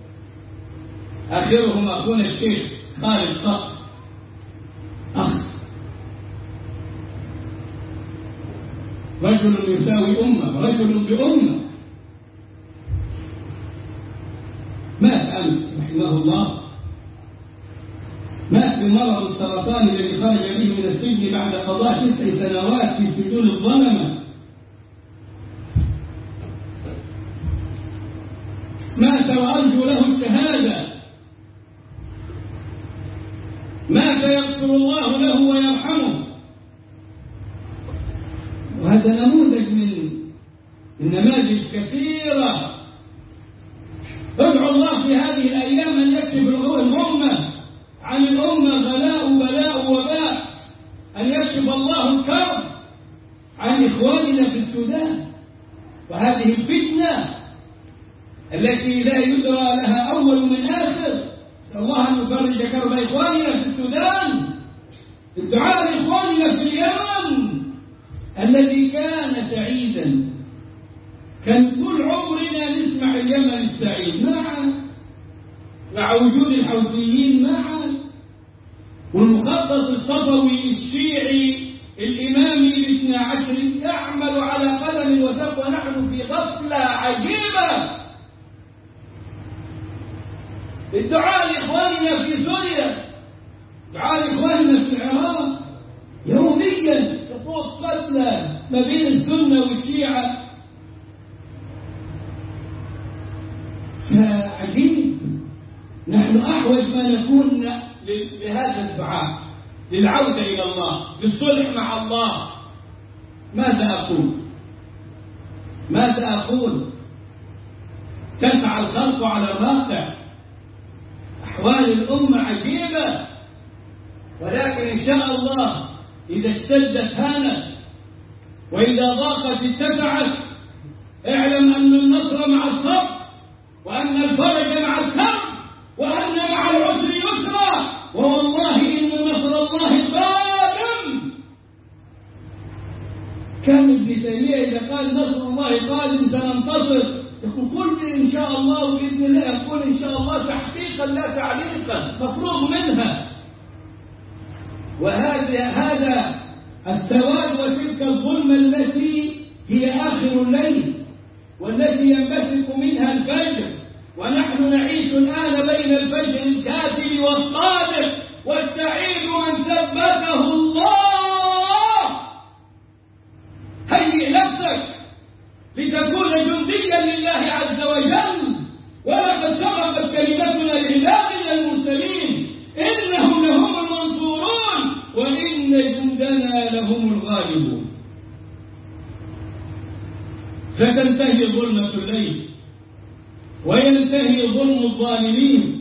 آخرهم أخونا الشيخ خالد صقر، رجل يساوي أمة، رجل بأمة، مات أمس رحمه الله، مات بمرض السرطان الذي خرج به من السجن بعد قضاء 9 سنوات في سجون الظلمة. مات وأرجو له الشهادة، مات يغفر الله له ويرحمه. وهذا نموذج من النماذج كثيرة. ادعو الله في هذه الأيام أن يكشف الأمة عن الأمة غلاء بلاء وباء، أن يكشف الله الكرب عن إخواننا في السودان، وهذه الفتنة التي لا يدرى لها أول من آخر. نسأل الله أن يفرج كرب إخواننا في السودان، الدعاء لإخواننا في اليمن الذي كان سعيدا، كان طول عمرنا نسمع اليمن السعيد مع وجود الحوثيين والمخطط الصفوي الشيعي الإمامي الاثنى عشري يعمل على قلم وسق، ونحن في غفلة عجيبة. الدعاء لإخواننا في سوريا، دعاء لإخواننا في العراق، يوميا سقوط قتلى ما بين السنة والشيعة. فعجيب، نحن أحوج ما نكون لهذا الدعاء، للعودة إلى الله، للصلح مع الله. ماذا أقول؟ تسعى الخلق على الواقع، أحوال الأمة عجيبة، ولكن إن شاء الله إذا اشتدت هانت، وإذا ضاقت اتسعت. اعلم أن النصر مع الصبر، وأن الفرج مع الكرب، وأن مع العسر يسرا، ووالله إن نصر الله قادم. كان ابن تيمية إذا قال نصر الله قادم سننتصر يقول إن شاء الله، وبإذن الله يقول إن شاء الله تحقيقا لا تعليقا، مفروغ منها. هذا السواد وتلك الظلمة التي هي آخر الليل، والتي ينبثق منها الفجر، ونحن نعيش الآن بين الفجر الكاذب والصادق، والسعيد من ثبته الله. هيئ نفسك لتكون جنديا لله عز وجل. ولقد سبقت كلمتنا لعبادنا المرسلين إنهم لهم المنصورون وإن جندنا لهم الغالبون. ستنتهي ظلمة الليل وينتهي ظلم الظالمين،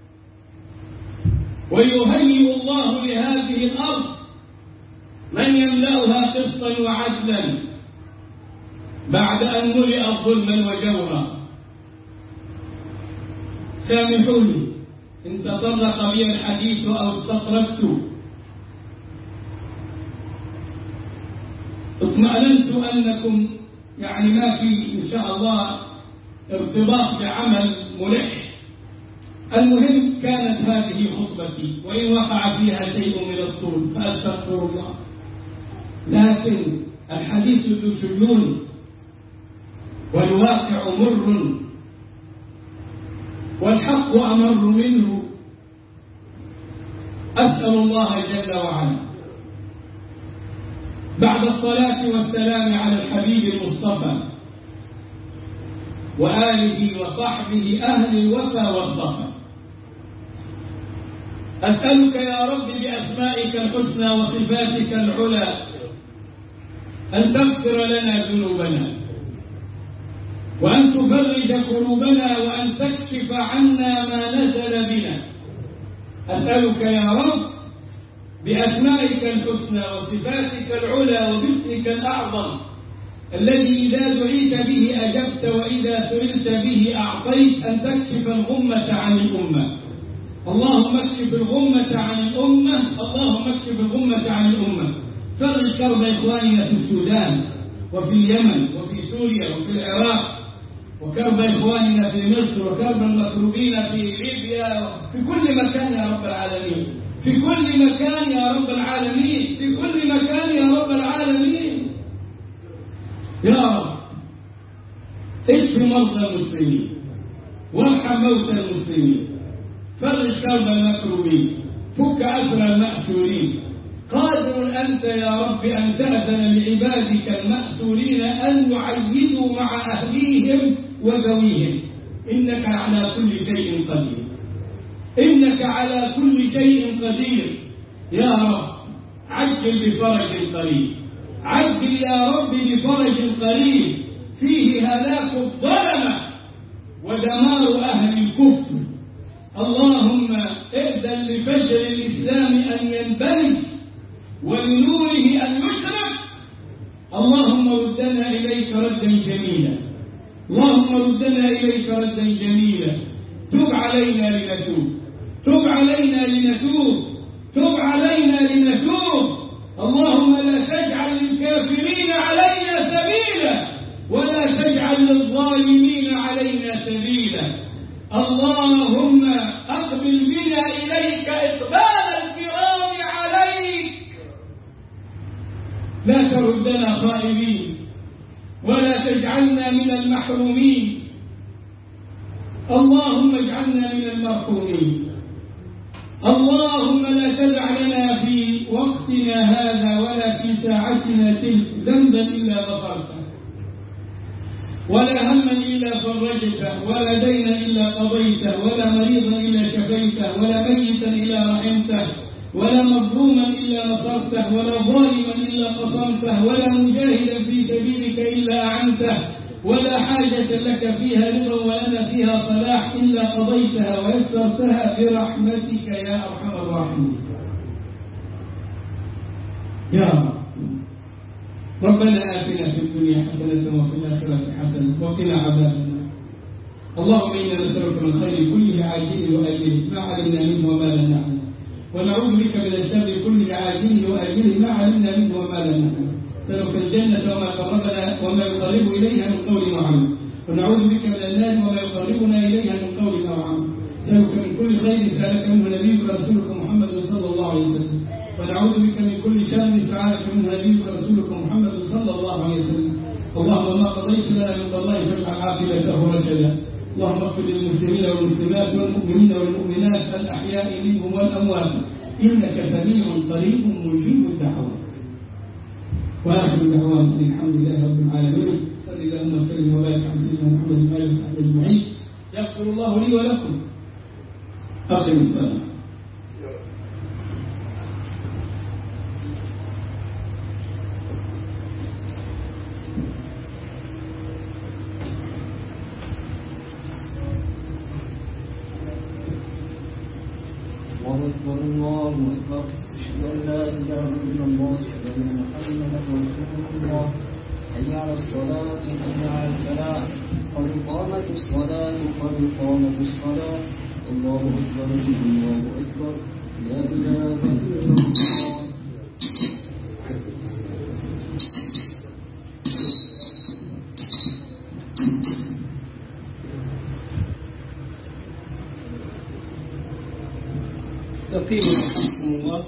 ويهيئ الله لهذه الأرض من يملأها قسطا وعدلا بعد أن ملئت ظلما وجورا. سامحوني إن تطرق بي الحديث أو استطردت، اطمأننت أنكم ما في إن شاء الله ارتباط بعمل ملح. المهم كانت هذه خطبتي، وإن وقع فيها شيء من الطول فأستغفر الله، لكن الحديث ذو سجون والواقع مر والحق أمر منه. أسأل الله جل وعلا بعد الصلاة والسلام على الحبيب المصطفى وآله وصحبه أهل الوفا والصفا، أسألك يا رب بأسمائك الحسنى وصفاتك العلى أن تغفر لنا ذنوبنا، وأن تفرج قلوبنا، وأن تكشف عنا ما نزل بنا. أسألك يا رب بأسمائك الحسنى وصفاتك العلى وباسمك الأعظم الذي إذا دعيت به أجبت وإذا سئلت به أعطيت، أن تكشف الغمة عن الأمة، اللهم اكشف الغمة عن الأمة، اللهم اكشف الغمة عن الأمة. فرج كرب إخواننا في السودان وفي اليمن وفي سوريا وفي العراق، وكرب إخواننا في مصر، وكرب المكروبين في ليبيا، في كل مكان يا رب العالمين، في كل مكان يا رب العالمين، في كل مكان يا رب العالمين. يا رب اشف مرضى المسلمين وارحم موتى المسلمين، فرج كرب المكروبين، فك أسر المأسورين. قادر أنت يا رب أن تأذن لعبادك المأسورين أن يعيدوا مع أهليهم وذويهم، إنك على كل شيء قدير، إنك على كل شيء قدير. يا رب عجل بفرج قريب، عجل يا رب بفرج قريب فيه هلاك الظلمة ودمار أهل الكفر. اللهم ائذن لفجر الإسلام أن ينبري ولنوره أن يشرق. اللهم ردنا إليك ردا جميلا، اللهم ردنا إليك ردا جميلا. تب علينا لنتوب، تب علينا لنتوب، تب علينا لنتوب. اللهم لا تجعل للكافرين علينا سبيلا ولا تجعل للظالمين علينا سبيلا. اللهم أقبل بنا إليك إقبال الكرام عليك، لا تردنا خائبين ولا تجعلنا من المحرومين. اللهم اجعلنا من المرحومين. اللهم لا تدع لنا في وقتنا هذا ولا في ساعتنا تلك ذنبا إلا غفرته، ولا هما إلا فرجته، ولا دينا إلا قضيته، ولا مريضا إلا شفيته، ولا ميتا إلا رحمته، ولا مظلوما إلا نصرته، ولا ظالما إلا قصمته، ولا مجاهدا في سبيلك إلا أعنته، ولا حاجة لك فيها رضا ولنا فيها صلاح إلا قضيتها ويسرتها برحمتك يا أرحم الراحمين. يا رب ربنا آتنا في الدنيا حسنة وفي الآخرة حسنة وقنا عذاب النار. اللهم إنا نسألك من خير كله عاجله وآجله ما علمنا منه وما لم نعلم، ونعوذ بك من الشر كله عاجله وآجله ما علمنا منه وما لم نعلم. نسألك الجنة وما يقرب إليها من قول وعمل، ونعوذ بك من النار وما يقربنا إليها من قول وعمل. نسألك من كل خير سألك منه نبيك رسولك محمد صلى الله عليه وسلم، ونعوذ بك من كل شر استعاذك منه نبيك رسولك محمد صلى الله عليه وسلم. اللهم ما قضيت لنا من قضاء فاجعل عاقبته رشدا. اللهم اغفر للمسلمين والمسلمات والمؤمنين والمؤمنات الأحياء منهم والأموات، إنك سميع قريب مجيب الدعوات. وآخر دعوانا الحمد لله رب العالمين. صلى اللهم وسلم وبارك على سيدنا محمد وآله وصحبه أجمعين. يغفر الله لي ولكم. أقم الصلاة. الله أكبر، أشهد أن لا إله إلا الله، أشهد أن محمدا رسول الله. حي على الصلاة، حي على الفلاح، قد قامت الصلاة، قد قامت الصلاة. الله أكبر، الله أكبر، لا إله إلا الله. استقيموا رحمكم الله.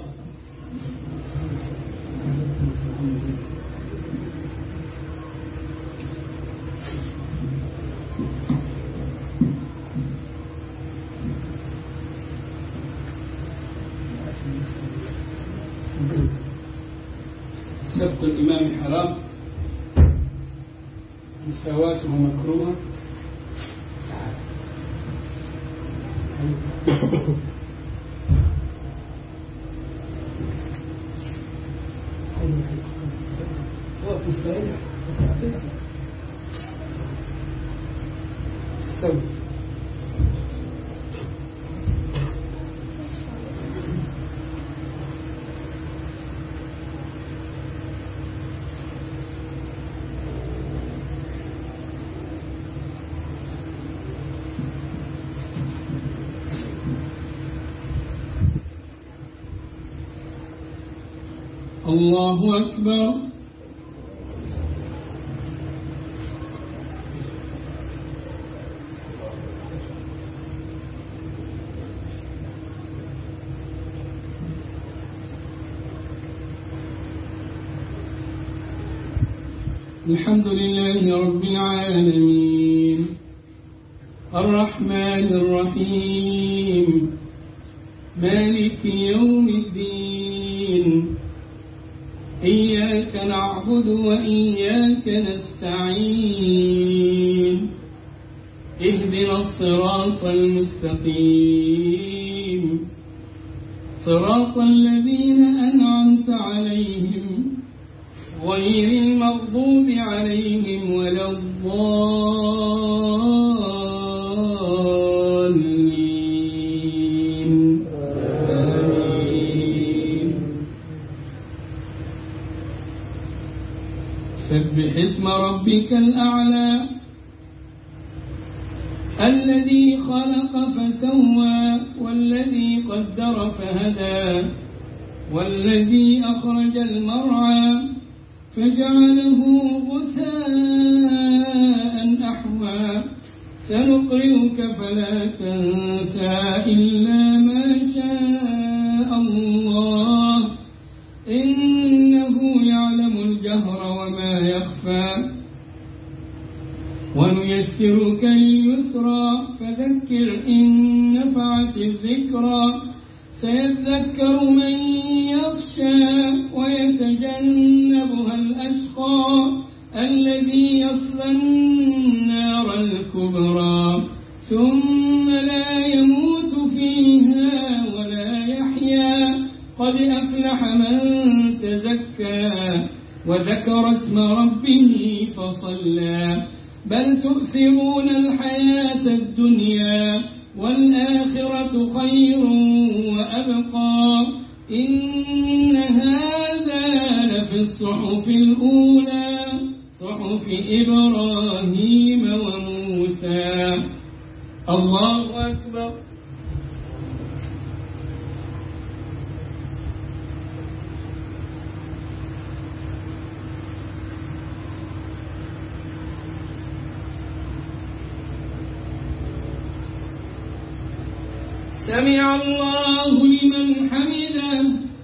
سبق الإمام حرام، مساواته مكروهة. الله أكبر. الحمد لله رب العالمين الرحمن الرحيم مالك يوم الدين إياك نعبد وإياك نستعين اهدنا الصراط المستقيم صراط الذين أنعمت عليهم غير المغضوب عليهم ولا الضالين آمين. سبح اسم ربك الأعلى الذي خلق فسوى والذي قدر فهدى والذي أخرج المرعى فجعله غثاء أحوى سنقرئك فلا تنسى إلا ما شاء الله إنه يعلم الجهر وما يخفى ونيسرك لليسرى فذكر إن نفعت الذكرى سيذكر من يخشى ويتجنبها الأشقى الذي يصلى النار الكبرى ثم لا يموت فيها ولا يحيا قد أفلح من تزكى وذكر اسم ربه فصلى بل تؤثرون الحياة الدنيا والآخرة خير وأبقى إن هذا لفي الصحف الأولى صحف إبراهيم وموسى. الله أكبر. سمع الله لمن حمده.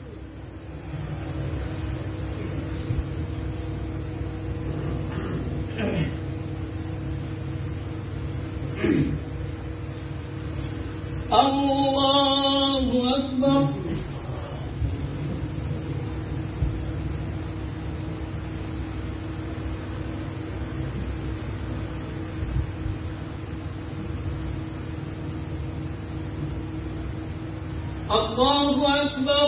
الله أكبر. الله أكبر.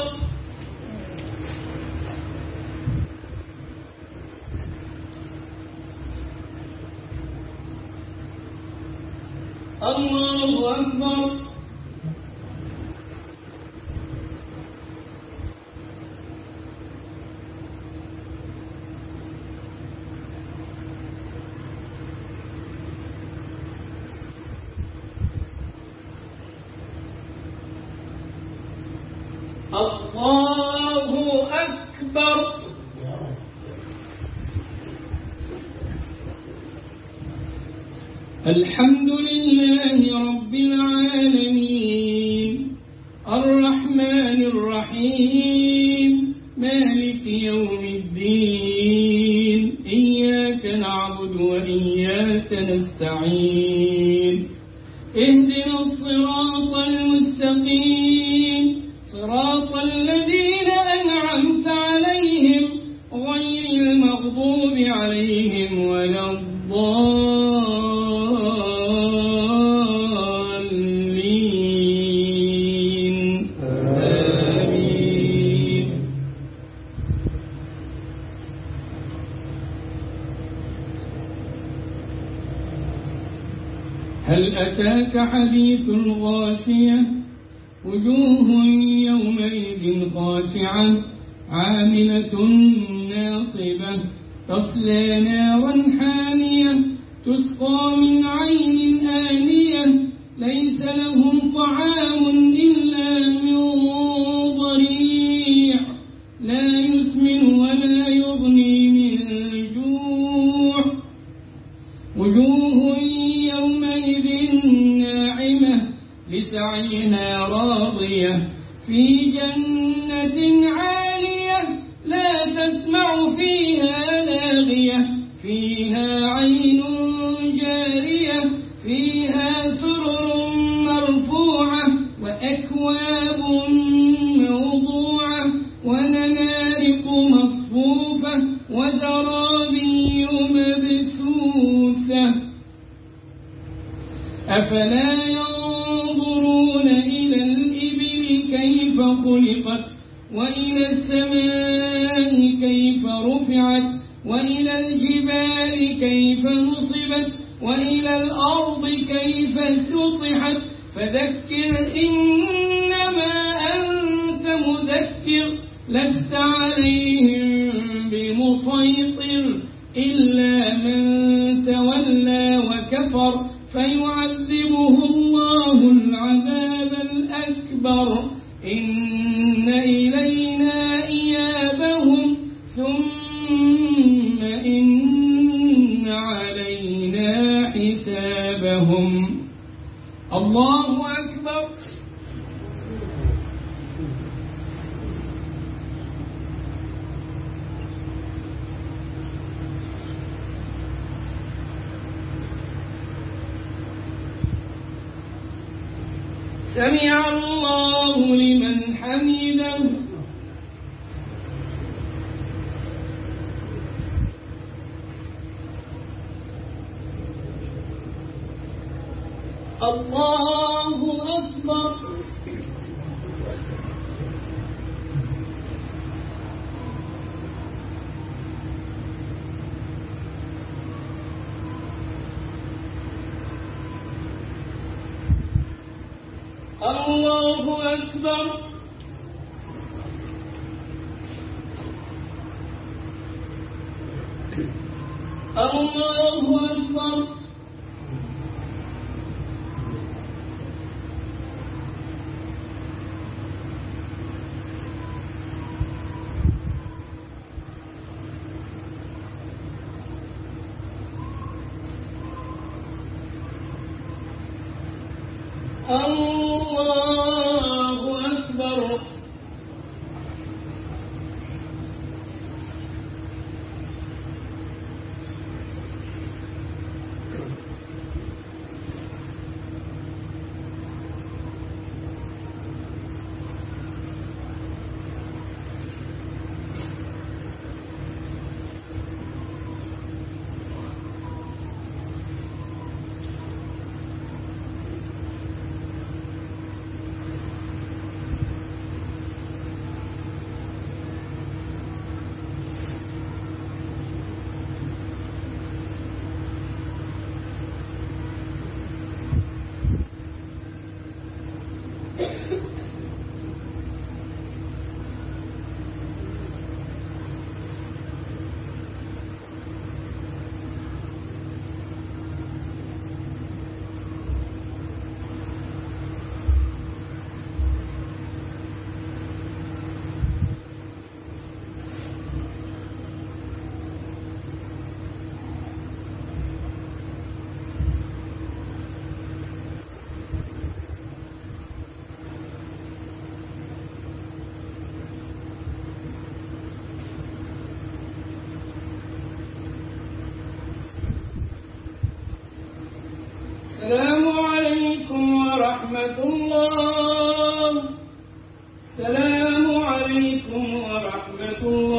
الله أكبر. الله أكبر. الحمد لله رب العالمين الرحمن الرحيم مالك يوم الدين إياك نعبد وإياك نستعين اهدنا الصراط المستقيم صراط الذين أنعمت عليهم غير المغضوب عليهم ولا الضالين آمين. هل أتاك حديث الغاشية وجوه يومئذ خاشعة عاملة ناصبة تصلى نارا حامية تسقى من عين آنية ليس لهم طعام إلا من ضريع لا يسمن لسعيها راضية في جنة عالية لا تسمع فيها لاغية فيها عين جارية فيها سرر مرفوعة وأكواب موضوعة ونمارق مصفوفة وزرابي مبثوثة أفلا ينظرون إلى الإبل كيف خلقت وإلى السماء كيف رفعت وإلى الجبال كيف نصبت وإلى الأرض كيف سطحت فذكر إنما أنت مذكر لست عليهم بمسيطر إلا من تولى وكفر فيعذبه الله العذاب الأكبر إن إلينا إيابهم ثم إن علينا حسابهم الله أكبر. سمع الله لمن حمده الله أكبر. الله أكبر. الله أكبر. الله أكبر. السلام عليكم ورحمة الله. السلام عليكم ورحمة الله.